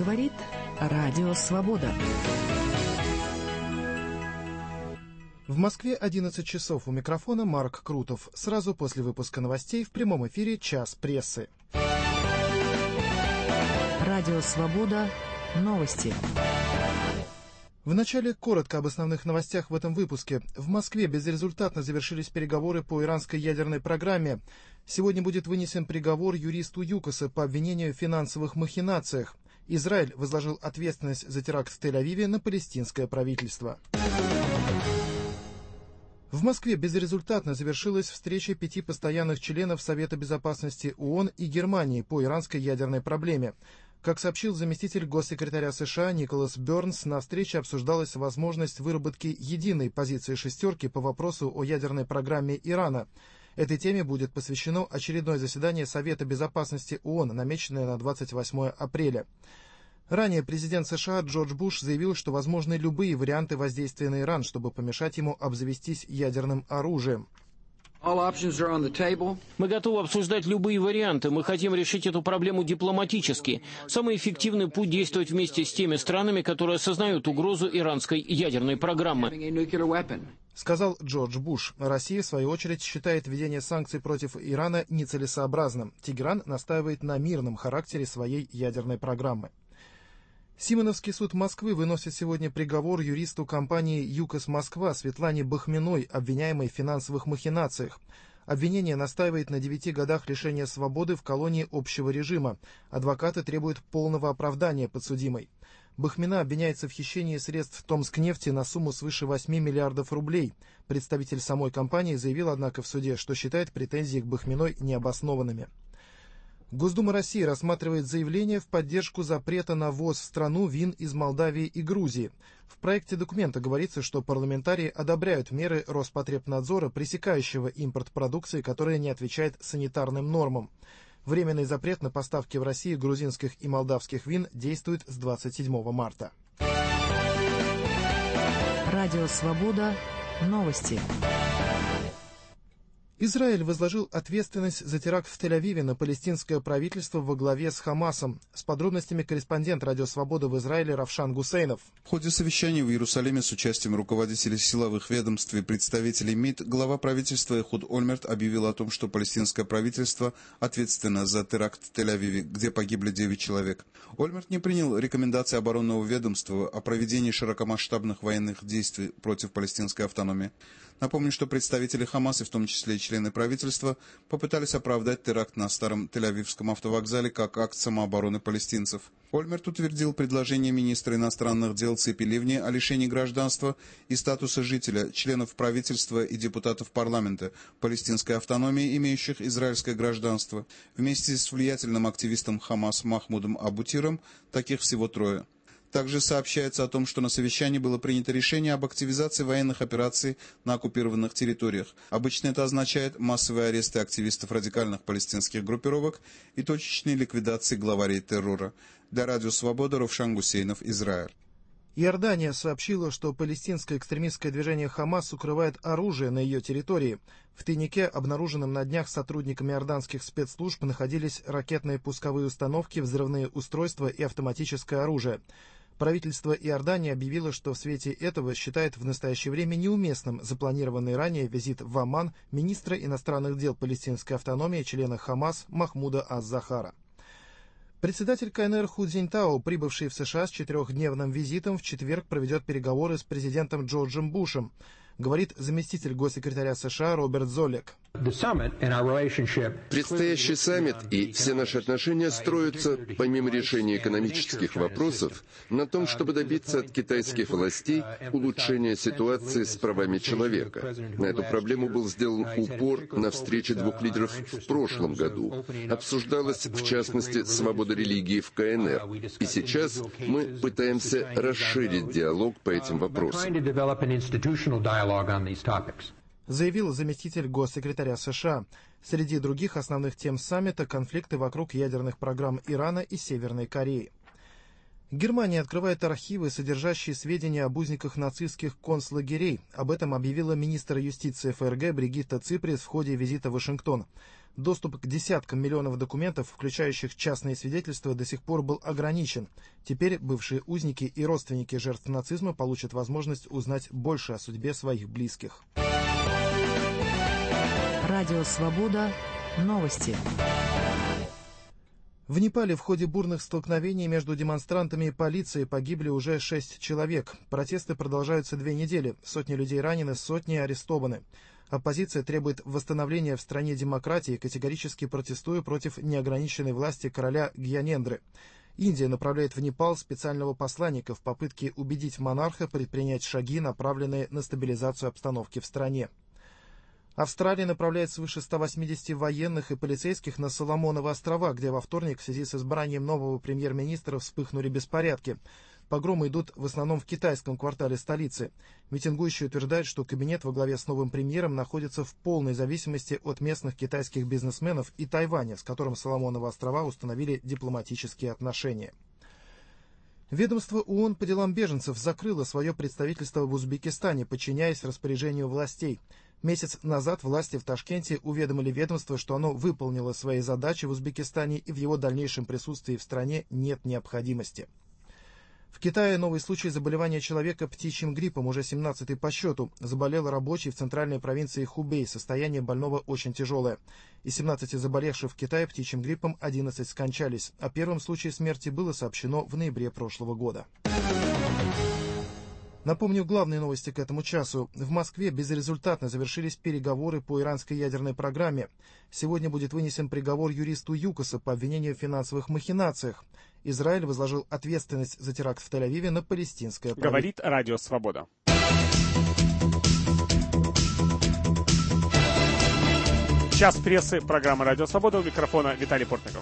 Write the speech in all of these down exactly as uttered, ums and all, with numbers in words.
говорит Радио Свобода. В Москве одиннадцать часов. У микрофона Марк Крутов. Сразу после выпуска новостей в прямом эфире «Час прессы». Радио Свобода. Новости. Вначале коротко об основных новостях в этом выпуске. В Москве безрезультатно завершились переговоры по иранской ядерной программе. Сегодня будет вынесен приговор юристу ЮКОСа по обвинению в финансовых махинациях. Израиль возложил ответственность за теракт в Тель-Авиве на палестинское правительство. В Москве безрезультатно завершилась встреча пяти постоянных членов Совета безопасности ООН и Германии по иранской ядерной проблеме. Как сообщил заместитель госсекретаря США Николас Бернс, на встрече обсуждалась возможность выработки единой позиции «шестерки» по вопросу о ядерной программе Ирана. Этой теме будет посвящено очередное заседание Совета безопасности ООН, намеченное на двадцать восьмое апреля. Ранее президент США Джордж Буш заявил, что возможны любые варианты воздействия на Иран, чтобы помешать ему обзавестись ядерным оружием. Мы готовы обсуждать любые варианты. Мы хотим решить эту проблему дипломатически. Самый эффективный путь — действовать вместе с теми странами, которые осознают угрозу иранской ядерной программы. Сказал Джордж Буш. Россия, в свою очередь, считает введение санкций против Ирана нецелесообразным. Тегеран настаивает на мирном характере своей ядерной программы. Симоновский суд Москвы выносит сегодня приговор юристу компании «ЮКОС Москва» Светлане Бахминой, обвиняемой в финансовых махинациях. Обвинение настаивает на девяти годах лишения свободы в колонии общего режима. Адвокаты требуют полного оправдания подсудимой. Бахмина обвиняется в хищении средств Томскнефти на сумму свыше восьми миллиардов рублей. Представитель самой компании заявил, однако, в суде, что считает претензии к Бахминой необоснованными. Госдума России рассматривает заявление в поддержку запрета на ввоз в страну вин из Молдавии и Грузии. В проекте документа говорится, что парламентарии одобряют меры Роспотребнадзора, пресекающего импорт продукции, которая не отвечает санитарным нормам. Временный запрет на поставки в Россию грузинских и молдавских вин действует с двадцать седьмого марта. Радио Свобода. Новости. Израиль возложил ответственность за теракт в Тель-Авиве на палестинское правительство во главе с Хамасом. С подробностями корреспондент Радио Свобода в Израиле Равшан Гусейнов. В ходе совещания в Иерусалиме с участием руководителей силовых ведомств и представителей МИД глава правительства Эхуд Ольмерт объявил о том, что палестинское правительство ответственно за теракт в Тель-Авиве, где погибли девять человек. Ольмерт не принял рекомендации оборонного ведомства о проведении широкомасштабных военных действий против палестинской автономии. Напомню, что представители Хамаса, в том числе и члены правительства, попытались оправдать теракт на старом Тель-Авивском автовокзале как акт самообороны палестинцев. Ольмерт утвердил предложение министра иностранных дел Ципи Ливни о лишении гражданства и статуса жителя, членов правительства и депутатов парламента палестинской автономии, имеющих израильское гражданство. Вместе с влиятельным активистом Хамас Махмудом Абутиром таких всего трое. Также сообщается о том, что на совещании было принято решение об активизации военных операций на оккупированных территориях. Обычно это означает массовые аресты активистов радикальных палестинских группировок и точечные ликвидации главарей террора. Для Радио Свобода Равшан Гусейнов, Израиль. Иордания сообщила, что палестинское экстремистское движение «Хамас» укрывает оружие на ее территории. В тайнике, обнаруженном на днях сотрудниками иорданских спецслужб, находились ракетные пусковые установки, взрывные устройства и автоматическое оружие. Правительство Иордании объявило, что в свете этого считает в настоящее время неуместным запланированный ранее визит в Амман министра иностранных дел палестинской автономии, члена «Хамас» Махмуда Аз-Захара. Председатель КНР Ху Цзиньтао, прибывший в США с четырехдневным визитом, в четверг проведет переговоры с президентом Джорджем Бушем, говорит заместитель госсекретаря США Роберт Золек. Предстоящий саммит и все наши отношения строятся, помимо решения экономических вопросов, на том, чтобы добиться от китайских властей улучшения ситуации с правами человека. На эту проблему был сделан упор на встрече двух лидеров в прошлом году. Обсуждалась, в частности, свобода религии в КНР. И сейчас мы пытаемся расширить диалог по этим вопросам. Заявил заместитель госсекретаря США. Среди других основных тем саммита — конфликты вокруг ядерных программ Ирана и Северной Кореи. Германия открывает архивы, содержащие сведения об узниках нацистских концлагерей. Об этом объявила министр юстиции ФРГ Бригитта Циприс в ходе визита в Вашингтон. Доступ к десяткам миллионов документов, включающих частные свидетельства, до сих пор был ограничен. Теперь бывшие узники и родственники жертв нацизма получат возможность узнать больше о судьбе своих близких. Радио «Свобода». Новости. В Непале в ходе бурных столкновений между демонстрантами и полицией погибли уже шесть человек. Протесты продолжаются две недели. Сотни людей ранены, сотни арестованы. Оппозиция требует восстановления в стране демократии, категорически протестуя против неограниченной власти короля Гьянендры. Индия направляет в Непал специального посланника в попытке убедить монарха предпринять шаги, направленные на стабилизацию обстановки в стране. Австралия направляет свыше ста восьмидесяти военных и полицейских на Соломоновы острова, где во вторник в связи с избранием нового премьер-министра вспыхнули беспорядки. Погромы идут в основном в китайском квартале столицы. Митингующие утверждают, что кабинет во главе с новым премьером находится в полной зависимости от местных китайских бизнесменов и Тайваня, с которым Соломоновы острова установили дипломатические отношения. Ведомство ООН по делам беженцев закрыло свое представительство в Узбекистане, подчиняясь распоряжению властей. Месяц назад власти в Ташкенте уведомили ведомство, что оно выполнило свои задачи в Узбекистане и в его дальнейшем присутствии в стране нет необходимости. В Китае новый случай заболевания человека птичьим гриппом, уже семнадцатый по счету. Заболел рабочий в центральной провинции Хубей. Состояние больного очень тяжелое. Из семнадцати заболевших в Китае птичьим гриппом одиннадцать скончались. О первом случае смерти было сообщено в ноябре прошлого года. Напомню главные новости к этому часу. В Москве безрезультатно завершились переговоры по иранской ядерной программе. Сегодня будет вынесен приговор юристу ЮКОСа по обвинению в финансовых махинациях. Израиль возложил ответственность за теракт в Тель-Авиве на палестинское правительство. Говорит Радио Свобода. Час прессы, программа Радио Свобода, у микрофона Виталий Портников.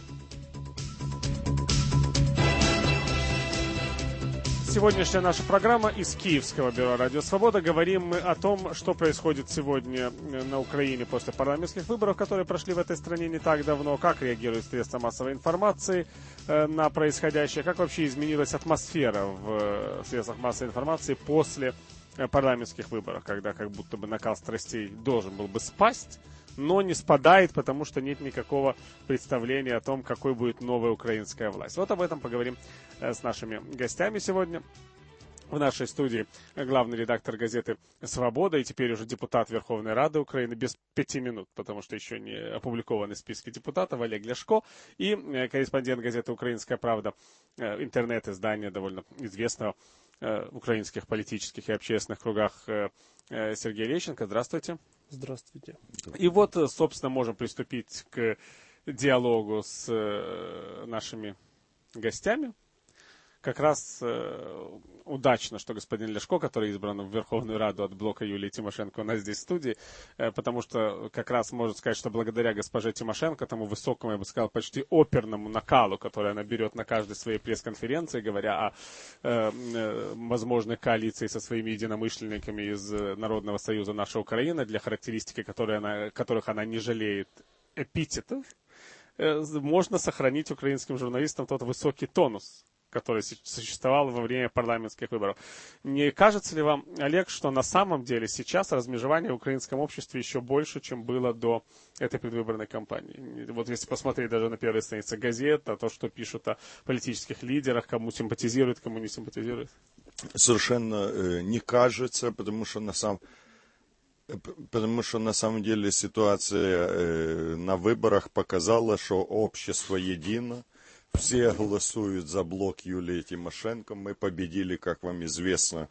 Сегодняшняя наша программа из Киевского бюро «Радио Свобода». Говорим мы о том, что происходит сегодня на Украине после парламентских выборов, которые прошли в этой стране не так давно, как реагируют средства массовой информации э, на происходящее, как вообще изменилась атмосфера в э, средствах массовой информации после э, парламентских выборов, когда как будто бы накал страстей должен был бы спасть, но не спадает, потому что нет никакого представления о том, какой будет новая украинская власть. Вот об этом поговорим э, с нашими гостями сегодня. В нашей студии главный редактор газеты «Свобода» и теперь уже депутат Верховной Рады Украины без пяти минут, потому что еще не опубликованы списки депутатов, Олег Ляшко, и э, корреспондент газеты «Украинская правда», э, интернет-издания довольно известного э, в украинских политических и общественных кругах э, э, Сергей Лещенко. Здравствуйте. Здравствуйте. И вот, собственно, можем приступить к диалогу с э, нашими гостями. Как раз э, удачно, что господин Ляшко, который избран в Верховную Раду от блока Юлии Тимошенко, у нас здесь в студии, э, потому что как раз можно сказать, что благодаря госпоже Тимошенко, тому высокому, я бы сказал, почти оперному накалу, который она берет на каждой своей пресс-конференции, говоря о э, э, возможной коалиции со своими единомышленниками из Народного союза «Наша Украина», для характеристики которой она, которых она не жалеет эпитетов, э, можно сохранить украинским журналистам тот высокий тонус, который существовал во время парламентских выборов. Не кажется ли вам, Олег, что на самом деле сейчас размежевание в украинском обществе еще больше, чем было до этой предвыборной кампании? Вот если посмотреть даже на первой странице газет, а то, что пишут о политических лидерах, кому симпатизируют, кому не симпатизируют. Совершенно э, не кажется, потому что на самом Потому что на самом деле ситуация э, на выборах показала, что общество едино. Все голосуют за блок Юлии Тимошенко. Мы победили, как вам известно,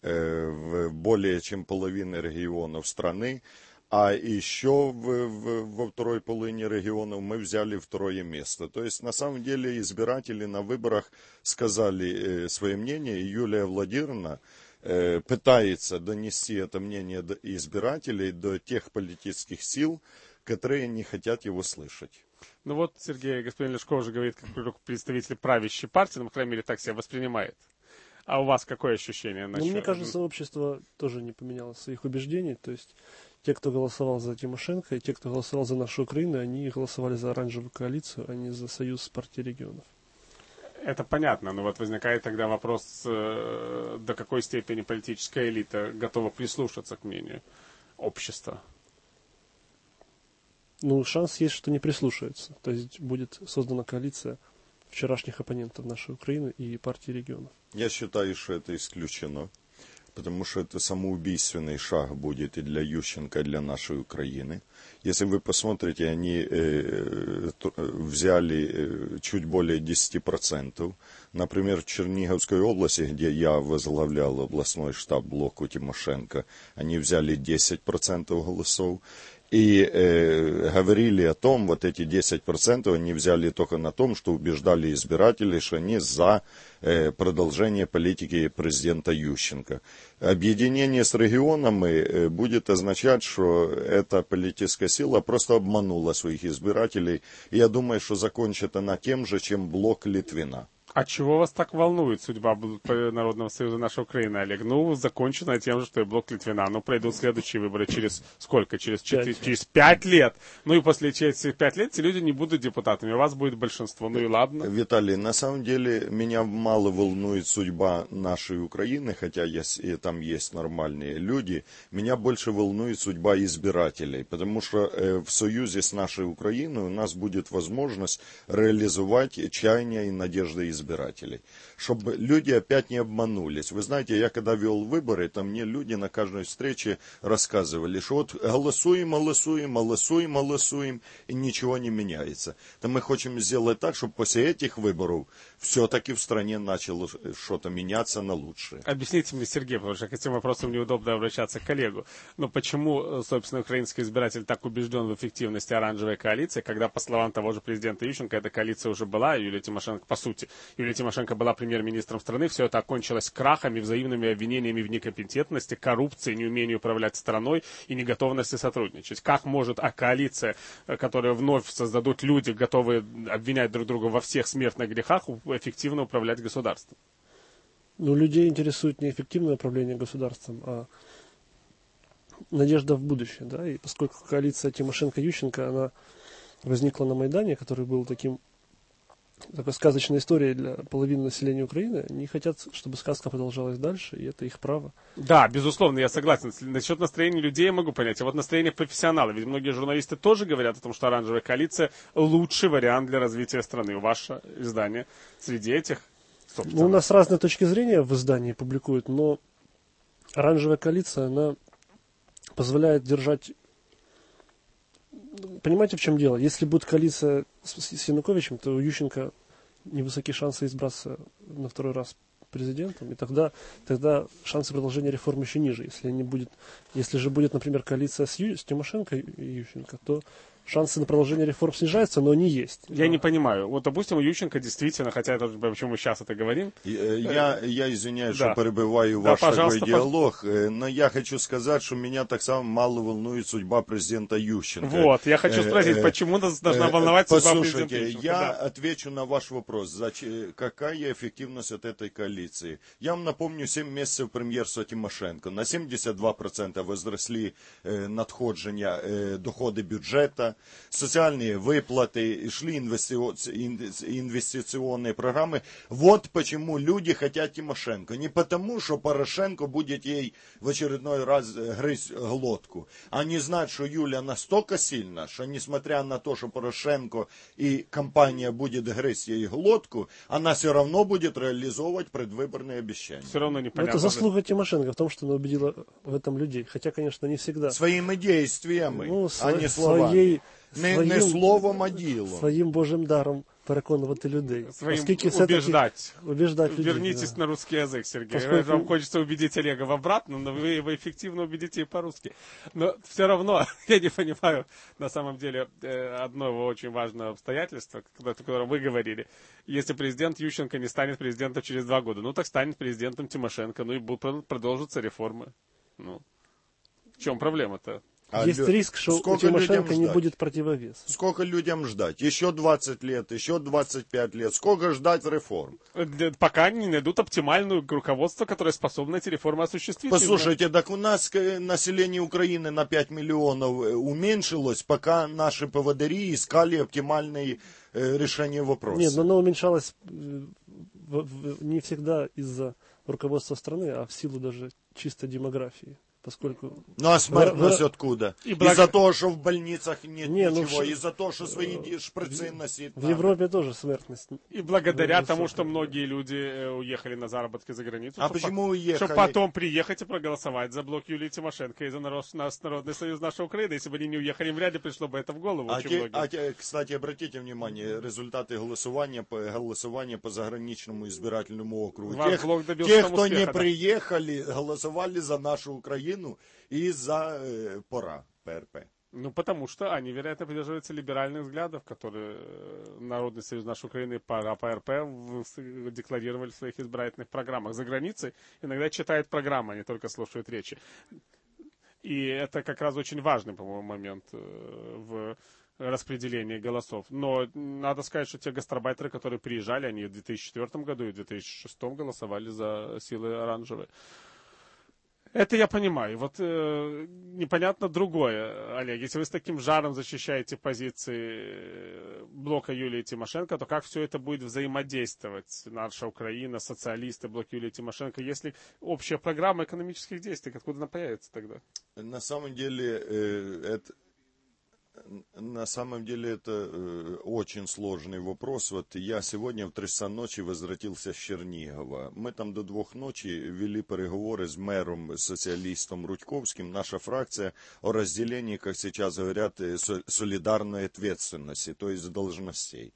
в более чем половине регионов страны. А еще в, в, во второй половине регионов мы взяли второе место. То есть, на самом деле, избиратели на выборах сказали свое мнение. И Юлия Владимировна пытается донести это мнение до избирателей, до тех политических сил, которые не хотят его слышать. Ну вот, Сергей, господин Ляшко уже говорит, как представитель правящей партии, ну, по крайней мере, так себя воспринимает. А у вас какое ощущение? Ну, мне кажется, общество тоже не поменяло своих убеждений. То есть, те, кто голосовал за Тимошенко, и те, кто голосовал за нашу Украину, они голосовали за оранжевую коалицию, а не за союз партий регионов. Это понятно, но вот возникает тогда вопрос, э, до какой степени политическая элита готова прислушаться к мнению общества. ну, шанс есть, что не прислушаются. То есть будет создана коалиция вчерашних оппонентов нашей Украины и партии регионов. Я считаю, что это исключено, потому что это самоубийственный шаг будет и для Ющенко, и для нашей Украины. Если вы посмотрите, они э, взяли э, чуть более десять процентов. Например, в Черниговской области, где я возглавлял областной штаб блоку Тимошенко, они взяли десять процентов голосов. И э, говорили о том, вот эти десять процентов они взяли только на том, что убеждали избирателей, что они за э, продолжение политики президента Ющенко. Объединение с регионами э, будет означать, что эта политическая сила просто обманула своих избирателей. И я думаю, что закончит она тем же, чем блок Литвина. А чего вас так волнует судьба Народного союза «Наша Украина», Олег? Ну, закончена тем же, что и блок Литвина. Ну, пройдут следующие выборы через сколько? Через, четыре, через пять лет. Ну, и после этих пять лет эти люди не будут депутатами. У вас будет большинство. Ну и ладно. Виталий, на самом деле, меня мало волнует судьба нашей Украины, хотя есть, и там есть нормальные люди. Меня больше волнует судьба избирателей, потому что э, в союзе с нашей Украиной у нас будет возможность реализовать чаяния и надежды избирателей. избирателей, чтобы люди опять не обманулись. Вы знаете, я когда вел выборы, там мне люди на каждой встрече рассказывали, что вот голосуем, голосуем, голосуем, голосуем, и ничего не меняется. То мы хотим сделать так, чтобы после этих выборов все-таки в стране начало что-то меняться на лучшее. Объясните мне, Сергей, потому что к этим вопросам неудобно обращаться к коллегу. Но почему, собственно, украинский избиратель так убежден в эффективности оранжевой коалиции, когда, по словам того же президента Ющенко, эта коалиция уже была, и Юлия Тимошенко, по сути, Юлия Тимошенко была премьер-министром страны, все это окончилось крахами, взаимными обвинениями в некомпетентности, коррупции, неумении управлять страной и неготовности сотрудничать. Как может а коалиция, которую вновь создадут люди, готовые обвинять друг друга во всех смертных грехах, эффективно управлять государством? Ну, людей интересует не эффективное управление государством, а надежда в будущее. Да? И поскольку коалиция Тимошенко-Ющенко, она возникла на Майдане, который был таким такой сказочной историей для половины населения Украины, они хотят, чтобы сказка продолжалась дальше, и это их право. Да, безусловно, я согласен. Насчет настроения людей я могу понять. А вот настроение профессионалов. Ведь многие журналисты тоже говорят о том, что оранжевая коалиция лучший вариант для развития страны. Ваше издание среди этих, собственно. Ну, у нас разные точки зрения в издании публикуют, но оранжевая коалиция, она позволяет держать... Понимаете, в чем дело? Если будет коалиция с Януковичем, то у Ющенко невысокие шансы избраться на второй раз президентом, и тогда, тогда шансы продолжения реформ еще ниже. Если, не будет, если же будет, например, коалиция с, Ю, с Тимошенко и Ющенко, то шансы на продолжение реформ снижаются, но они есть. Я да. не понимаю. Вот, допустим, у Ющенко действительно, хотя это почему мы сейчас это говорим. Я, я извиняюсь, да. что перебиваю да, ваш такой пожалуйста. диалог, но я хочу сказать, что меня так само мало волнует судьба президента Ющенко. Вот, я хочу спросить, почему нас должна волновать судьба президента Ющенко? Послушайте, я да. отвечу на ваш вопрос, какая эффективность от этой коалиции. Я вам напомню, семь месяцев премьерства Тимошенко. На семьдесят два процента возросли надходження, доходи бюджета, социальные выплаты, шли инвестиционные программы. Вот почему люди хотят Тимошенко. Не потому, что Порошенко будет ей в очередной раз грызть глотку. Они знают, что Юля настолько сильна, что несмотря на то, что Порошенко и компания будет грызть ей глотку, она все равно будет реализовывать предвыборные обещания. Все равно непонятно. Это заслуга Тимошенко в том, что она убедила в этом людей. Хотя, конечно, не всегда. Своими действиями, ну, а не словами. Своей... Не, своїм, не словом, а ділом. Своїм Божим даром переконувати людей. Своим убеждать. убеждать людей. Вернитесь да. на русский язык, Сергей. Поскольку... Вам хочется убедить Олега в обратном, но вы его эффективно убедите и по-русски. Но все равно я не понимаю, на самом деле, одного очень важного обстоятельства, о котором вы говорили. Если президент Ющенко не станет президентом через два года, ну так станет президентом Тимошенко, ну и будут продолжатся реформы. Ну, в чем проблема-то? А есть лю... риск, что у Тимошенко не будет противовеса. Сколько людям ждать? Еще двадцать лет, еще двадцать пять лет. Сколько ждать реформ? Пока не найдут оптимальное руководство, которое способно эти реформы осуществить. Послушайте, так у нас население Украины на пять миллионов уменьшилось, пока наши поводыри искали оптимальные решения вопроса. Нет, но оно уменьшалось не всегда из-за руководства страны, а в силу даже чисто демографии. поскольку... Ну а смертность Вы... откуда? И благ... Из-за того, что в больницах нет не, ничего, ну, из-за того, что свои шприцы носить В надо. Европе тоже смертность. И благодаря тому, высокая. что многие люди уехали на заработки за границу. А почему по... уехали? Чтобы потом приехать и проголосовать за блок Юлии Тимошенко и за народ... нас, Народный союз нашей Украины. Если бы они не уехали, им вряд ли пришло бы это в голову А, очень те, многим. а те, кстати, обратите внимание, результаты голосования по, голосования по заграничному избирательному округу. Ваш Тех, блок добился тех там кто успеха, не да. приехали, голосовали за нашу Украину и за э, ПОРА, ПРП. Ну, потому что они, вероятно, придерживаются либеральных взглядов, которые Народный союз нашей Украины и ПРП декларировали в своих избирательных программах. За границей иногда читают программы, а не только слушают речи. И это как раз очень важный, по-моему, момент в распределении голосов. Но надо сказать, что те гастарбайтеры, которые приезжали, они в две тысячи четвёртом году и в две тысячи шестом голосовали за силы оранжевые. Это я понимаю. Вот э, непонятно другое, Олег. Если вы с таким жаром защищаете позиции блока Юлии Тимошенко, то как все это будет взаимодействовать? Наша Украина, социалисты, блок Юлии Тимошенко. Если общая программа экономических действий, откуда она появится тогда? На самом деле, э, это... На самом деле это э, очень сложный вопрос. Вот я сегодня в три часа ночи возвратился с Чернигова. Мы там до двух ночи вели переговоры с мэром, социалистом Рудьковским, наша фракция, о разделении, как сейчас говорят, солидарной ответственности, то есть должностей.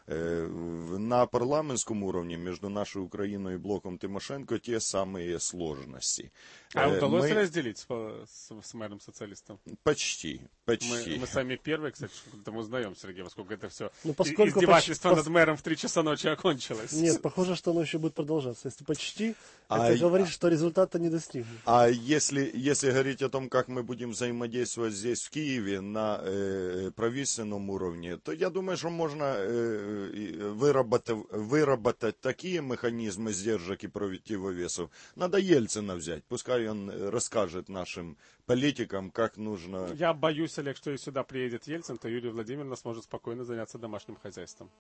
На парламентском уровне между нашей Украиной и блоком Тимошенко те самые сложности. А удалось мы... разделить с, с, с мэром-социалистом? Почти, почти. Мы, мы сами первые, кстати, что-то мы узнаем, Сергей, поскольку это все ну, поскольку издевательство почти... над мэром в три часа ночи окончилось. Нет, похоже, что оно еще будет продолжаться. Если почти, а... это говорит, что результата не достигнут. А если, если говорить о том, как мы будем взаимодействовать здесь, в Киеве, на э, правительственном уровне, то я думаю, что можно э, выработать, выработать такие механизмы сдержек и противовесов. Надо Ельцина взять, пускай он расскажет нашим политикам, как нужно... Я боюсь, Олег, что если сюда приедет Ельцин, то Юлия Владимировна сможет спокойно заняться домашним хозяйством.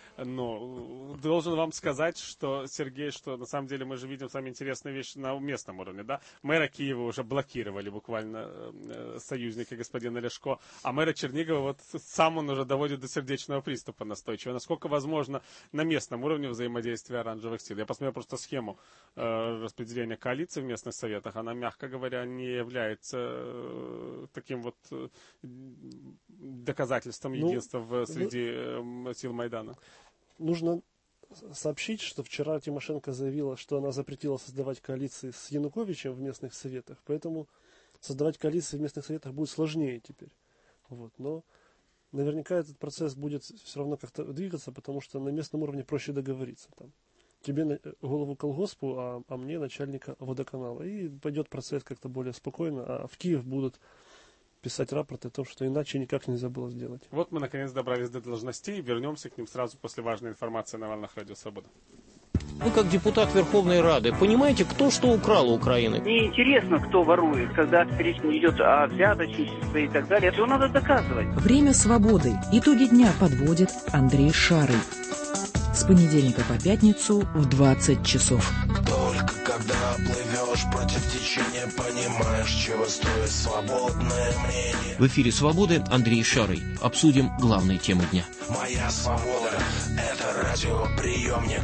Но должен вам сказать, что, Сергей, что на самом деле мы же видим с вами интересные вещи на местном уровне, да? Мэра Киева уже блокировали буквально э, союзники господина Ляшко, а мэра Чернигова вот сам он уже доводит до сердечного приступа настойчиво. Насколько возможно на местном уровне взаимодействия оранжевых сил? Я посмотрел просто схему э, распределения коалиции в местных советах. Она, мягко говоря, не является э, таким вот э, доказательством ну, единства в, среди э, сил Майдана. Нужно сообщить, что вчера Тимошенко заявила, что она запретила создавать коалиции с Януковичем в местных советах, поэтому создавать коалиции в местных советах будет сложнее теперь. Вот. Но наверняка этот процесс будет все равно как-то двигаться, потому что на местном уровне проще договориться. Там. Тебе на голову колгоспу, а, а мне начальника водоканала. И пойдет процесс как-то более спокойно, а в Киев будут писать рапорты о том, что иначе никак нельзя было сделать. Вот мы наконец добрались до должностей. Вернемся к ним сразу после важной информации на волнах Радио Свобода. Вы, как депутат Верховной Рады, понимаете, кто что украл у Украины? Мне интересно, кто ворует, когда речь идет о взяточничестве и так далее. Это надо доказывать. Время свободы. Итоги дня подводит Андрей Шарый. С понедельника по пятницу в двадцать часов. Только когда плывешь против течения, понимаешь, чего стоит свободное мнение. В эфире «Свободы» Андрей Шарый. Обсудим главные темы дня. Моя свобода – это радиоприемник.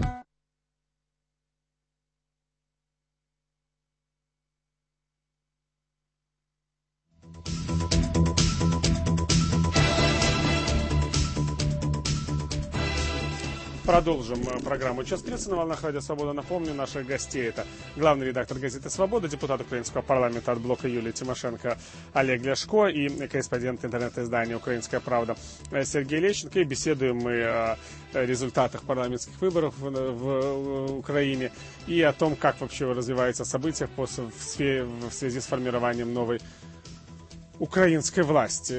Продолжим программу «Час тридцать» на волнах Радио Свобода. Напомню, наших гостей — это главный редактор газеты «Свобода», депутат украинского парламента от блока Юлии Тимошенко Олег Ляшко и корреспондент интернет-издания «Украинская правда» Сергей Лещенко. И беседуем мы о результатах парламентских выборов в, в Украине и о том, как вообще развиваются события после, в, связи, в связи с формированием новой украинской власти.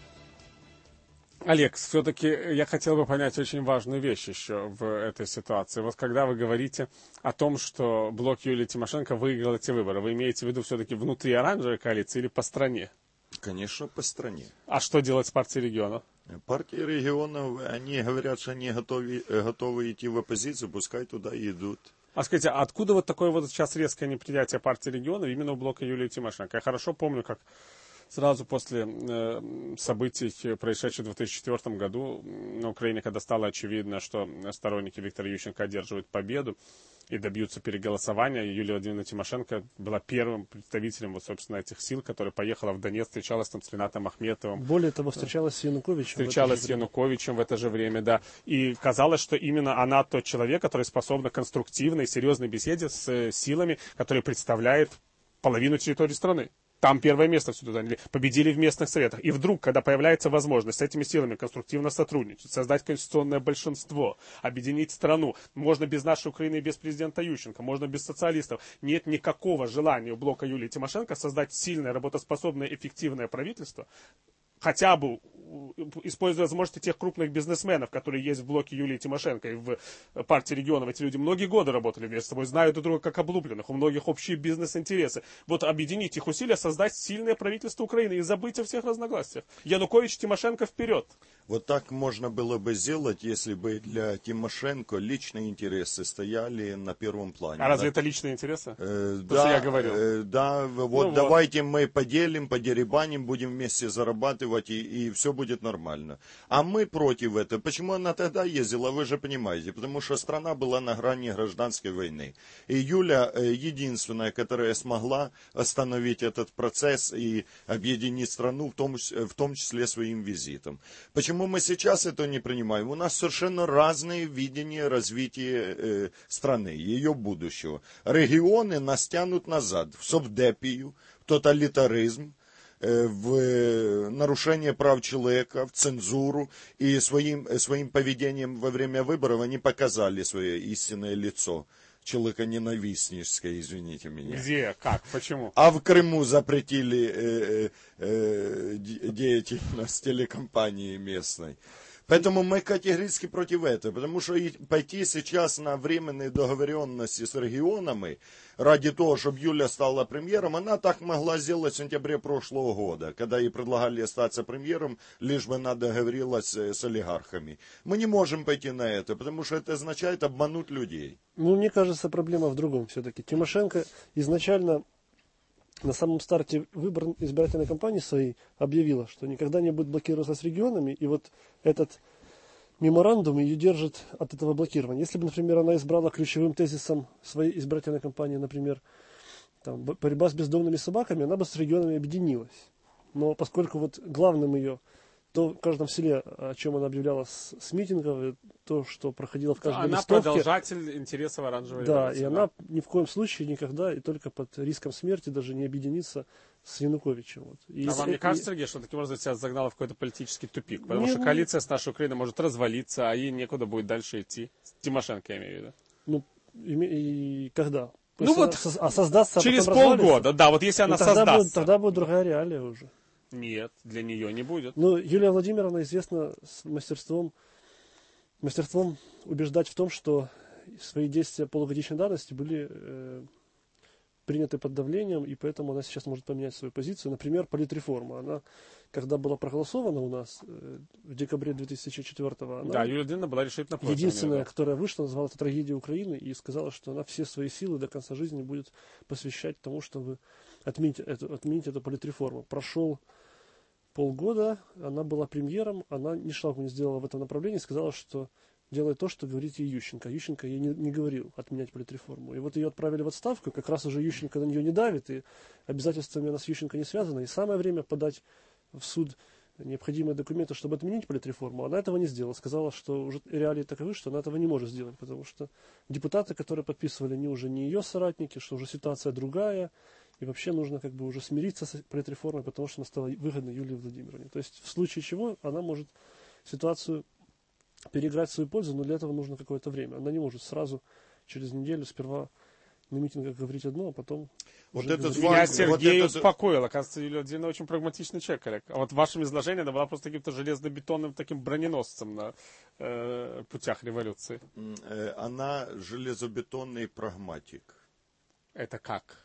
Олег, все-таки я хотел бы понять очень важную вещь еще в этой ситуации. Вот когда вы говорите о том, что блок Юлии Тимошенко выиграл эти выборы, вы имеете в виду все-таки внутри оранжевой коалиции или по стране? Конечно, по стране. А что делать с партией регионов? Партии регионов, они говорят, что они готовы, готовы идти в оппозицию, пускай туда и идут. А скажите, а откуда вот такое вот сейчас резкое неприятие партии регионов именно у блока Юлии Тимошенко? Я хорошо помню, как сразу после э, событий, происшедших в две тысячи четвёртом году на Украине, когда стало очевидно, что сторонники Виктора Ющенко одерживают победу и добьются переголосования, Юлия Владимировна Тимошенко была первым представителем, вот, собственно, этих сил, которая поехала в Донецк, встречалась там с Ринатом Ахметовым. Более того, встречалась с Януковичем. Встречалась с Януковичем в это же время, да. И казалось, что именно она тот человек, который способна к конструктивной, серьезной беседе с силами, которые представляет половину территории страны. Там первое место всюду заняли, победили в местных советах. И вдруг, когда появляется возможность с этими силами конструктивно сотрудничать, создать конституционное большинство, объединить страну, можно без нашей Украины и без президента Ющенко, можно без социалистов, нет никакого желания у блока Юлии Тимошенко создать сильное, работоспособное, эффективное правительство, хотя бы используя возможности тех крупных бизнесменов, которые есть в блоке Юлии Тимошенко и в партии регионов. Эти люди многие годы работали вместе с собой, знают друг друга как облупленных, у многих общие бизнес-интересы. Вот объединить их усилия, создать сильное правительство Украины и забыть о всех разногласиях. Янукович, Тимошенко вперед! Вот так можно было бы сделать, если бы для Тимошенко личные интересы стояли на первом плане. А да? разве это личные интересы? Э, То, да, что я говорил. Э, да, вот ну, давайте вот. мы поделим, подеребаним, будем вместе зарабатывать, и, и все будет нормально. А мы против этого. Почему она тогда ездила, вы же понимаете. Потому что страна была на грани гражданской войны. И Юля э, единственная, которая смогла остановить этот процесс и объединить страну, в том, в том числе своим визитом. Почему мы сейчас это не принимаем? У нас совершенно разные видения развития э, страны, ее будущего. Регионы нас тянут назад, в совдепию, в тоталитаризм, э, в нарушение прав человека, в цензуру. И своим, своим поведением во время выборов они показали свое истинное лицо. Человеконенавистническое, извините меня. Где? Как? Почему? А в Крыму запретили э, э, деятельность телекомпании местной. Поэтому мы категорически против этого, потому что пойти сейчас на временные договоренности с регионами ради того, чтобы Юля стала премьером, она так могла сделать в сентябре прошлого года, когда ей предлагали остаться премьером, лишь бы она договорилась с олигархами. Мы не можем пойти на это, потому что это означает обмануть людей. Ну, мне кажется, проблема в другом все-таки. Тимошенко изначально на самом старте выбор избирательной кампании своей объявила, что никогда не будет блокироваться с регионами, и вот этот меморандум ее держит от этого блокирования. Если бы, например, она избрала ключевым тезисом своей избирательной кампании, например, там, борьба с бездомными собаками, она бы с регионами объединилась. Но поскольку вот главным ее, то в каждом селе, о чем она объявляла с, с митингов, то, что проходило в каждой она листовке. Она продолжатель интересов оранжевой Да, революции. и да. Она ни в коем случае никогда и только под риском смерти даже не объединится с Януковичем. Вот. И а с, вам не и, кажется, Сергей, что таким образом себя загнало в какой-то политический тупик? Потому не, что коалиция с нашей Украиной может развалиться, а ей некуда будет дальше идти. Тимошенко, я имею в виду. Ну, и, и когда? Ну вот, со, а создастся, через а потом полгода, да, вот если она тогда создастся. Будет, тогда будет другая реалия уже. Нет, для нее не будет. Ну, Юлия Владимировна известна с мастерством, мастерством убеждать в том, что свои действия полугодичной давности были э, приняты под давлением, и поэтому она сейчас может поменять свою позицию. Например, политреформа. Она, когда была проголосована у нас э, в декабре две тысячи четвёртого, она да, Юлия Владимировна была решительно против. Единственная, которая вышла, назвала это трагедией Украины и сказала, что она все свои силы до конца жизни будет посвящать тому, чтобы отменить эту, отменить эту политреформу. Прошел полгода, она была премьером, она ни шагу не сделала в этом направлении, сказала, что делает то, что говорит ей Ющенко. Ющенко ей не, не говорил отменять политреформу. И вот ее отправили в отставку, как раз уже Ющенко на нее не давит, и обязательствами она с Ющенко не связана. И самое время подать в суд необходимые документы, чтобы отменить политреформу. Она этого не сделала. Сказала, что уже реалии таковы, что она этого не может сделать, потому что депутаты, которые подписывали, они уже не ее соратники, что уже ситуация другая, и вообще нужно как бы уже смириться с политреформой, потому что она стала выгодной Юлии Владимировне. То есть в случае чего она может ситуацию переиграть в свою пользу, но для этого нужно какое-то время. Она не может сразу, через неделю, сперва на митингах говорить одно, а потом... Вот этот Меня факт, Сергей вот успокоил. Оказывается, Юлия Владимировна очень прагматичный человек, Олег. А вот в вашем изложении она была просто каким-то железнобетонным таким броненосцем на э, путях революции. Она железобетонный прагматик. Это как?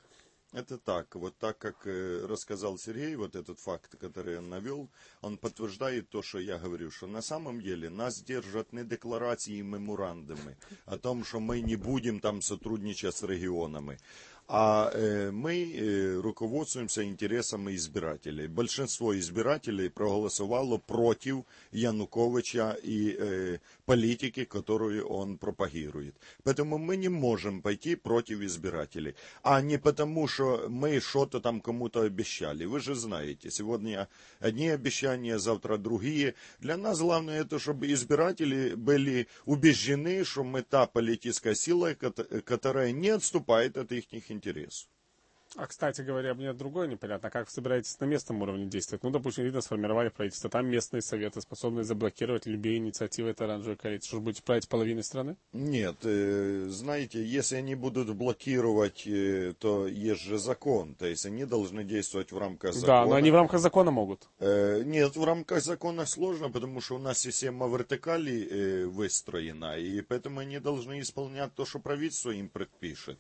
Это так. Вот так, как э, рассказал Сергей, вот этот факт, который он навел, он подтверждает то, что я говорю, что на самом деле нас держат не декларации и меморандумы о том, что мы не будем там сотрудничать с регионами, а э, мы э, руководствуемся интересами избирателей. Большинство избирателей проголосовало против Януковича и э, политики, которую он пропагирует. Поэтому мы не можем пойти против избирателей. А не потому, что мы что-то там кому-то обещали. Вы же знаете, сегодня одни обещания, завтра другие. Для нас главное это, чтобы избиратели были убеждены, что мы та политическая сила, которая не отступает от их интересов. А, кстати говоря, мне другое непонятно. Как вы собираетесь на местном уровне действовать? Ну, допустим, видно, сформировали правительство. Там местные советы способны заблокировать любые инициативы этой оранжевой коалиции. Что же, будете править половиной страны? Нет. Э, знаете, если они будут блокировать, э, то есть же закон. То есть они должны действовать в рамках закона. Да, но они в рамках закона могут. Э, нет, в рамках закона сложно, потому что у нас система вертикали э, выстроена. И поэтому они должны исполнять то, что правительство им предпишет.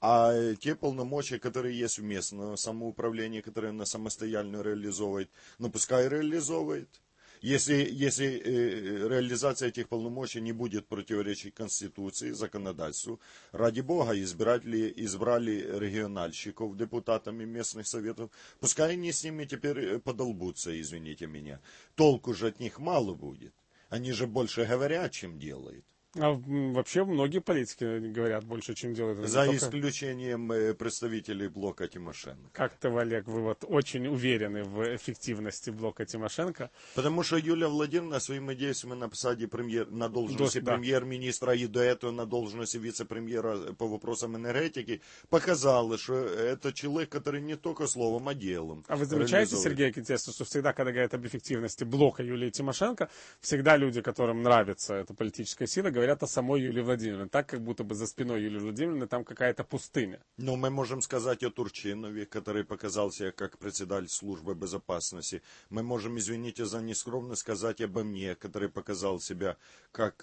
А те полномочия, которые есть у местного самоуправления, которые она самостоятельно реализовывает, ну пускай реализовывает. Если, если э, реализация этих полномочий не будет противоречить Конституции, законодательству, ради Бога, избиратели избрали региональщиков депутатами местных советов, пускай они с ними теперь подолбутся, извините меня. Толку же от них мало будет. Они же больше говорят, чем делают. А вообще многие политики говорят больше, чем делают. За только... исключением представителей блока Тимошенко. Как-то, Олег, вы вот очень уверены в эффективности блока Тимошенко. Потому что Юлия Владимировна своими действиями на посаде премьер, на должности да. премьер-министра и до этого на должности вице-премьера по вопросам энергетики показала, что это человек, который не только словом, а делом. А вы замечаете, Сергей, интересно, что всегда, когда говорят об эффективности блока Юлии Тимошенко, всегда люди, которым нравится эта политическая сила, говорят о самой Юлии Владимировне, так как будто бы за спиной Юлии Владимировны там какая-то пустыня. Ну, мы можем сказать о Турчинове, который показал себя как председатель службы безопасности. Мы можем, извините за нескромность, сказать обо мне, который показал себя как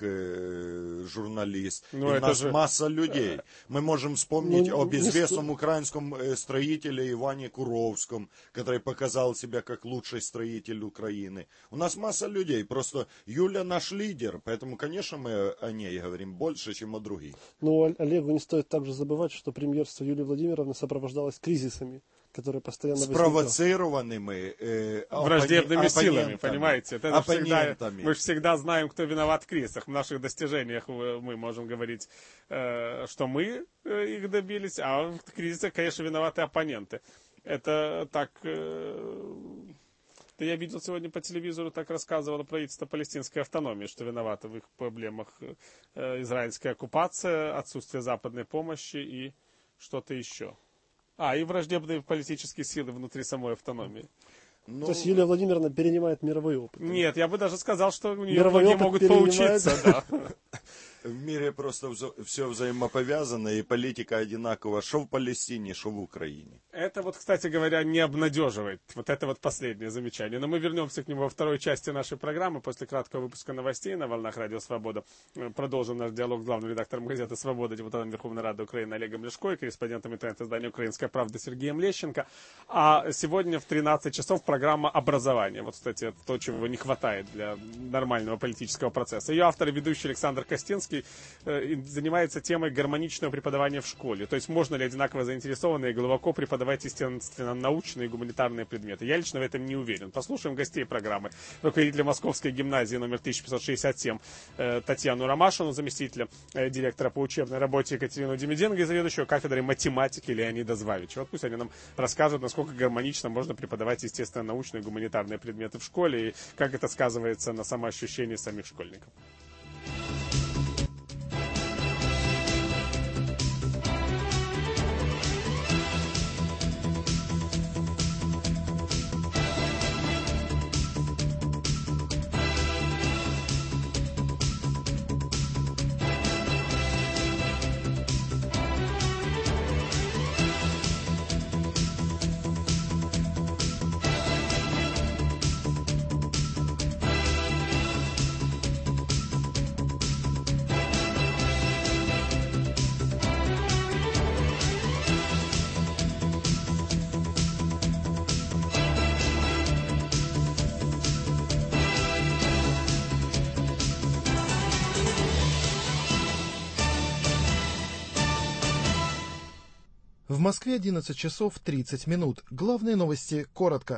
э, журналист. Ну, и у нас же... масса людей. Мы можем вспомнить ну, об известном не... украинском строителе Иване Куровском, который показал себя как лучший строитель Украины. У нас масса людей. Просто Юля наш лидер, поэтому, конечно, мы о ней говорим больше, чем о других. Но Олегу не стоит также забывать, что премьерство Юлии Владимировны сопровождалось кризисами, которые постоянно спровоцированными э, враждебными силами, понимаете? Это оппонентами. Всегда, мы же всегда знаем, кто виноват в кризисах. В наших достижениях мы можем говорить, э, что мы их добились, а в кризисах, конечно, виноваты оппоненты. Это так... Э, Да я видел сегодня по телевизору, так рассказывало правительство палестинской автономии, что виновато в их проблемах э, израильская оккупация, отсутствие западной помощи и что-то еще. А, и враждебные политические силы внутри самой автономии. Ну, то есть Юлия Владимировна перенимает мировой опыт? Нет, я бы даже сказал, что у нее мировой многие могут поучиться. Да. В мире просто все взаимоповязано, и политика одинакова, что в Палестине, что в Украине. Это вот, кстати говоря, не обнадеживает. Вот это вот последнее замечание. Но мы вернемся к нему во второй части нашей программы. После краткого выпуска новостей на волнах Радио Свобода продолжим наш диалог с главным редактором газеты «Свобода», депутатом Верховной Рады Украины Олегом Ляшко и корреспондентом интернет-издания «Украинская правда» Сергеем Лещенко. А сегодня в тринадцать часов программа «Образование». Вот, кстати, это то, чего не хватает для нормального политического процесса. Ее автор и ведущий Александр Костинский занимается темой гармоничного преподавания в школе. То есть можно ли одинаково заинтересованно и глубоко преподавать естественно научные и гуманитарные предметы. Я лично в этом не уверен. Послушаем гостей программы. Руководителя Московской гимназии номер тысяча пятьсот шестьдесят семь Татьяну Ромашину, заместителя директора по учебной работе Екатерину Демиденко и заведующего кафедрой математики Леонида Звавича. Вот пусть они нам расскажут, насколько гармонично можно преподавать естественно научные и гуманитарные предметы в школе и как это сказывается на самоощущении самих школьников. Москве одиннадцать часов тридцать минут. Главные новости коротко.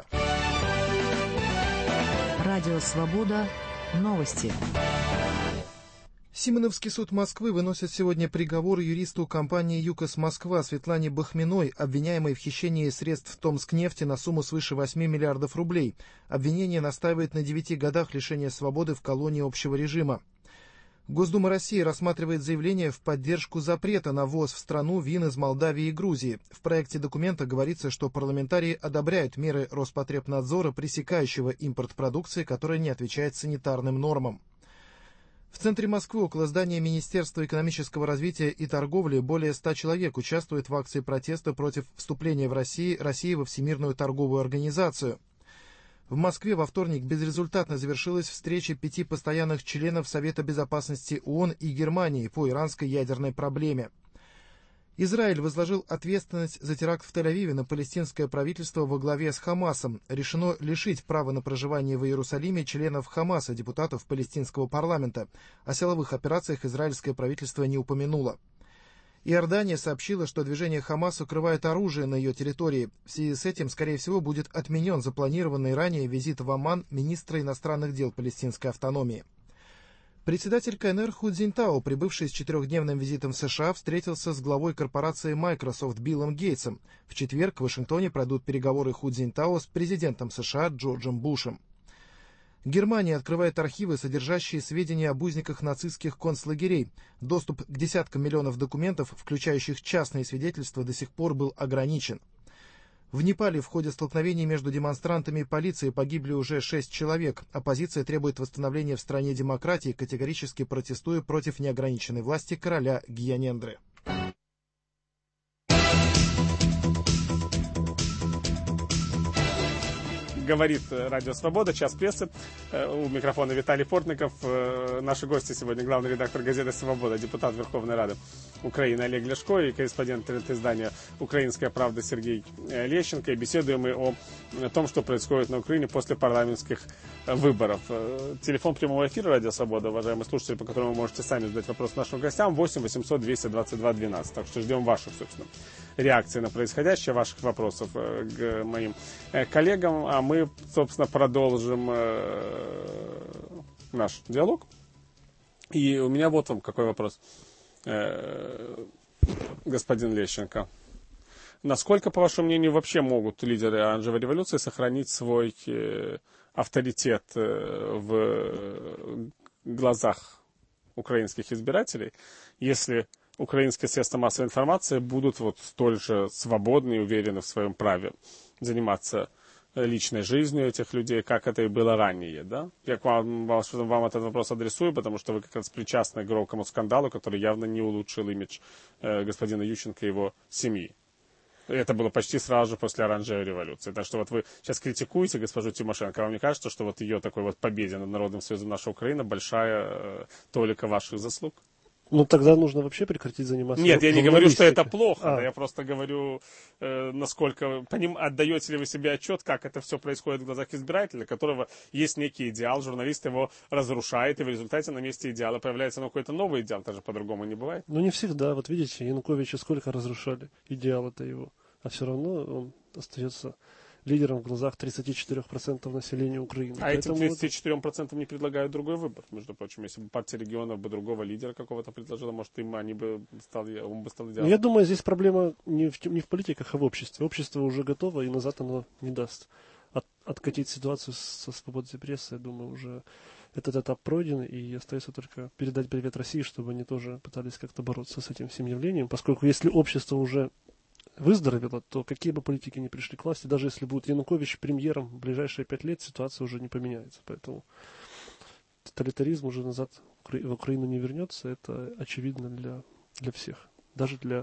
Радио «Свобода». Новости. Симоновский суд Москвы выносит сегодня приговор юристу компании «ЮКОС Москва» Светлане Бахминой, обвиняемой в хищении средств Томскнефти на сумму свыше восьми миллиардов рублей. Обвинение настаивает на девяти годах лишения свободы в колонии общего режима. Госдума России рассматривает заявление в поддержку запрета на ввоз в страну вин из Молдавии и Грузии. В проекте документа говорится, что парламентарии одобряют меры Роспотребнадзора, пресекающего импорт продукции, которая не отвечает санитарным нормам. В центре Москвы около здания Министерства экономического развития и торговли более ста человек участвуют в акции протеста против вступления в России, России во Всемирную торговую организацию. В Москве во вторник безрезультатно завершилась встреча пяти постоянных членов Совета безопасности ООН и Германии по иранской ядерной проблеме. Израиль возложил ответственность за теракт в Тель-Авиве на палестинское правительство во главе с Хамасом. Решено лишить права на проживание в Иерусалиме членов Хамаса, депутатов палестинского парламента. О силовых операциях израильское правительство не упомянуло. Иордания сообщила, что движение Хамас укрывает оружие на ее территории. В связи с этим, скорее всего, будет отменен запланированный ранее визит в Оман министра иностранных дел палестинской автономии. Председатель КНР Ху Цзиньтао, прибывший с четырехдневным визитом в США, встретился с главой корпорации Microsoft Биллом Гейтсом. В четверг в Вашингтоне пройдут переговоры Ху Цзиньтао с президентом США Джорджем Бушем. Германия открывает архивы, содержащие сведения об узниках нацистских концлагерей. Доступ к десяткам миллионов документов, включающих частные свидетельства, до сих пор был ограничен. В Непале в ходе столкновений между демонстрантами и полицией погибли уже шесть человек. Оппозиция требует восстановления в стране демократии, категорически протестуя против неограниченной власти короля Гьянендры. Говорит Радио Свобода, час прессы. У микрофона Виталий Портников. Наши гости сегодня главный редактор газеты «Свобода», депутат Верховной Рады Украины Олег Ляшко и корреспондент издания «Украинская правда» Сергей Лещенко. И беседуем мы о, о том, что происходит на Украине после парламентских выборов. Телефон прямого эфира Радио Свобода, уважаемые слушатели, по которому вы можете сами задать вопрос нашим гостям, восемь восемьсот двести двадцать два двенадцать. Так что ждем ваших, собственно, реакций на происходящее, ваших вопросов к моим коллегам. А мы, собственно, продолжим наш диалог. И у меня вот вам какой вопрос, господин Лещенко. Насколько, по вашему мнению, вообще могут лидеры оранжевой революции сохранить свой авторитет в глазах украинских избирателей, если украинские средства массовой информации будут вот столь же свободны и уверены в своем праве заниматься личной жизнью этих людей, как это и было ранее, да? Я к вам, вам этот вопрос адресую, потому что вы как раз причастны к громкому скандалу, который явно не улучшил имидж э, господина Ющенко и его семьи. Это было почти сразу же после оранжевой революции. Так что вот вы сейчас критикуете госпожу Тимошенко, а вам не кажется, что вот ее такой вот победе над Народным союзом «Наша Украина» большая э, толика ваших заслуг? Ну, тогда нужно вообще прекратить заниматься. Нет, я не говорю, что это плохо. А. Я просто говорю, э, насколько поним... отдаете ли вы себе отчет, как это все происходит в глазах избирателя, у которого есть некий идеал, журналист его разрушает, и в результате на месте идеала появляется ну, какой-то новый идеал. Даже по-другому не бывает. Ну, не всегда. Вот видите, Януковича сколько разрушали идеал-то его. А все равно он остается лидером в глазах тридцати четырёх процентов населения Украины. А этим тридцати четырём процентам не предлагают другой выбор, между прочим. Если бы партия регионов бы другого лидера какого-то предложила, может, им они бы стали, он бы стал идеалом. Я думаю, здесь проблема не в, не в политиках, а в обществе. Общество уже готово, и назад оно не даст. От, откатить ситуацию со свободой прессы, я думаю, уже этот этап пройден, и остается только передать привет России, чтобы они тоже пытались как-то бороться с этим всем явлением, поскольку если общество уже выздоровело, то какие бы политики ни пришли к власти, даже если будет Янукович премьером в ближайшие пять лет, ситуация уже не поменяется. Поэтому тоталитаризм уже назад в Украину не вернется. Это очевидно для, для всех. Даже для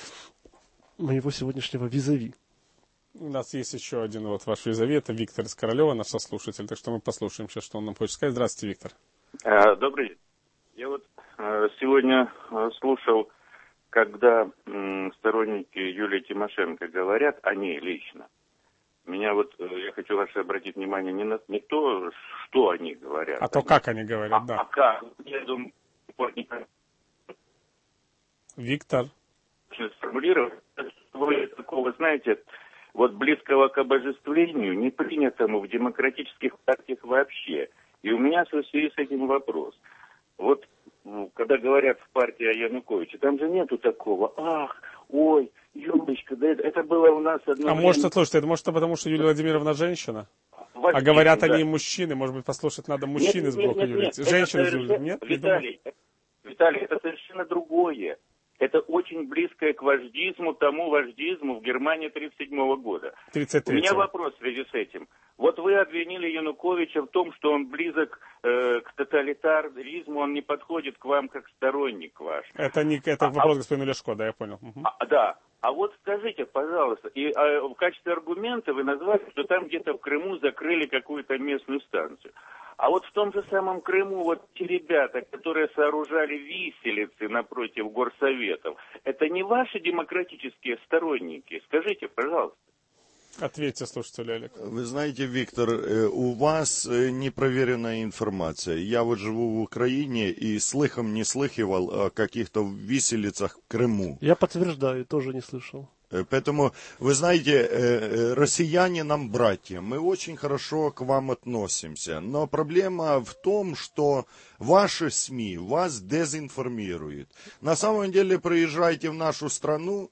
моего сегодняшнего визави. У нас есть еще один вот ваш визави, это Виктор из Королева, наш сослушатель. Так что мы послушаем сейчас, что он нам хочет сказать. Здравствуйте, Виктор. Добрый день. Я вот сегодня слушал, когда м, сторонники Юлии Тимошенко говорят о ней лично. Меня вот, я хочу ваше обратить внимание не на не то, что они говорят. А то, как они говорят, а, да. А как? Я думаю, Виктор. Сформулировать, более такого, знаете, вот близкого к обожествлению, не принятому в демократических партиях вообще. И у меня в связи с этим вопрос. Вот ну, когда говорят в партии о Януковиче, там же нету такого, ах, ой, Юлечка, да это, это было у нас одно А время... может, слушайте, это может потому, что Юлия Владимировна женщина? Возможно, а говорят да. они мужчины, может быть, послушать надо мужчин из блока Юлии? Нет, Женщины из Юлии? Нет? Виталий, Виталий, это совершенно другое. Это очень близкое к вождизму, тому вождизму в Германии тридцать седьмого года. тридцать третьего. У меня вопрос в связи с этим. Вот вы обвинили Януковича в том, что он близок э, к тоталитаризму, он не подходит к вам как сторонник ваш. Это, не, это а, вопрос а, господину Ляшко, да, я понял. Угу. А, да. А вот скажите, пожалуйста, и а, в качестве аргумента вы назвали, что там где-то в Крыму закрыли какую-то местную станцию. А вот в том же самом Крыму вот те ребята, которые сооружали виселицы напротив горсоветов, это не ваши демократические сторонники? Скажите, пожалуйста. Ответьте, слушатель Олег. Вы знаете, Виктор, у вас непроверенная информация. Я вот живу в Украине и слыхом не слыхивал о каких-то виселицах в Крыму. Я подтверждаю, тоже не слышал. Поэтому, вы знаете, россияне нам братья, мы очень хорошо к вам относимся, но проблема в том, что ваши СМИ вас дезинформируют. На самом деле, приезжайте в нашу страну,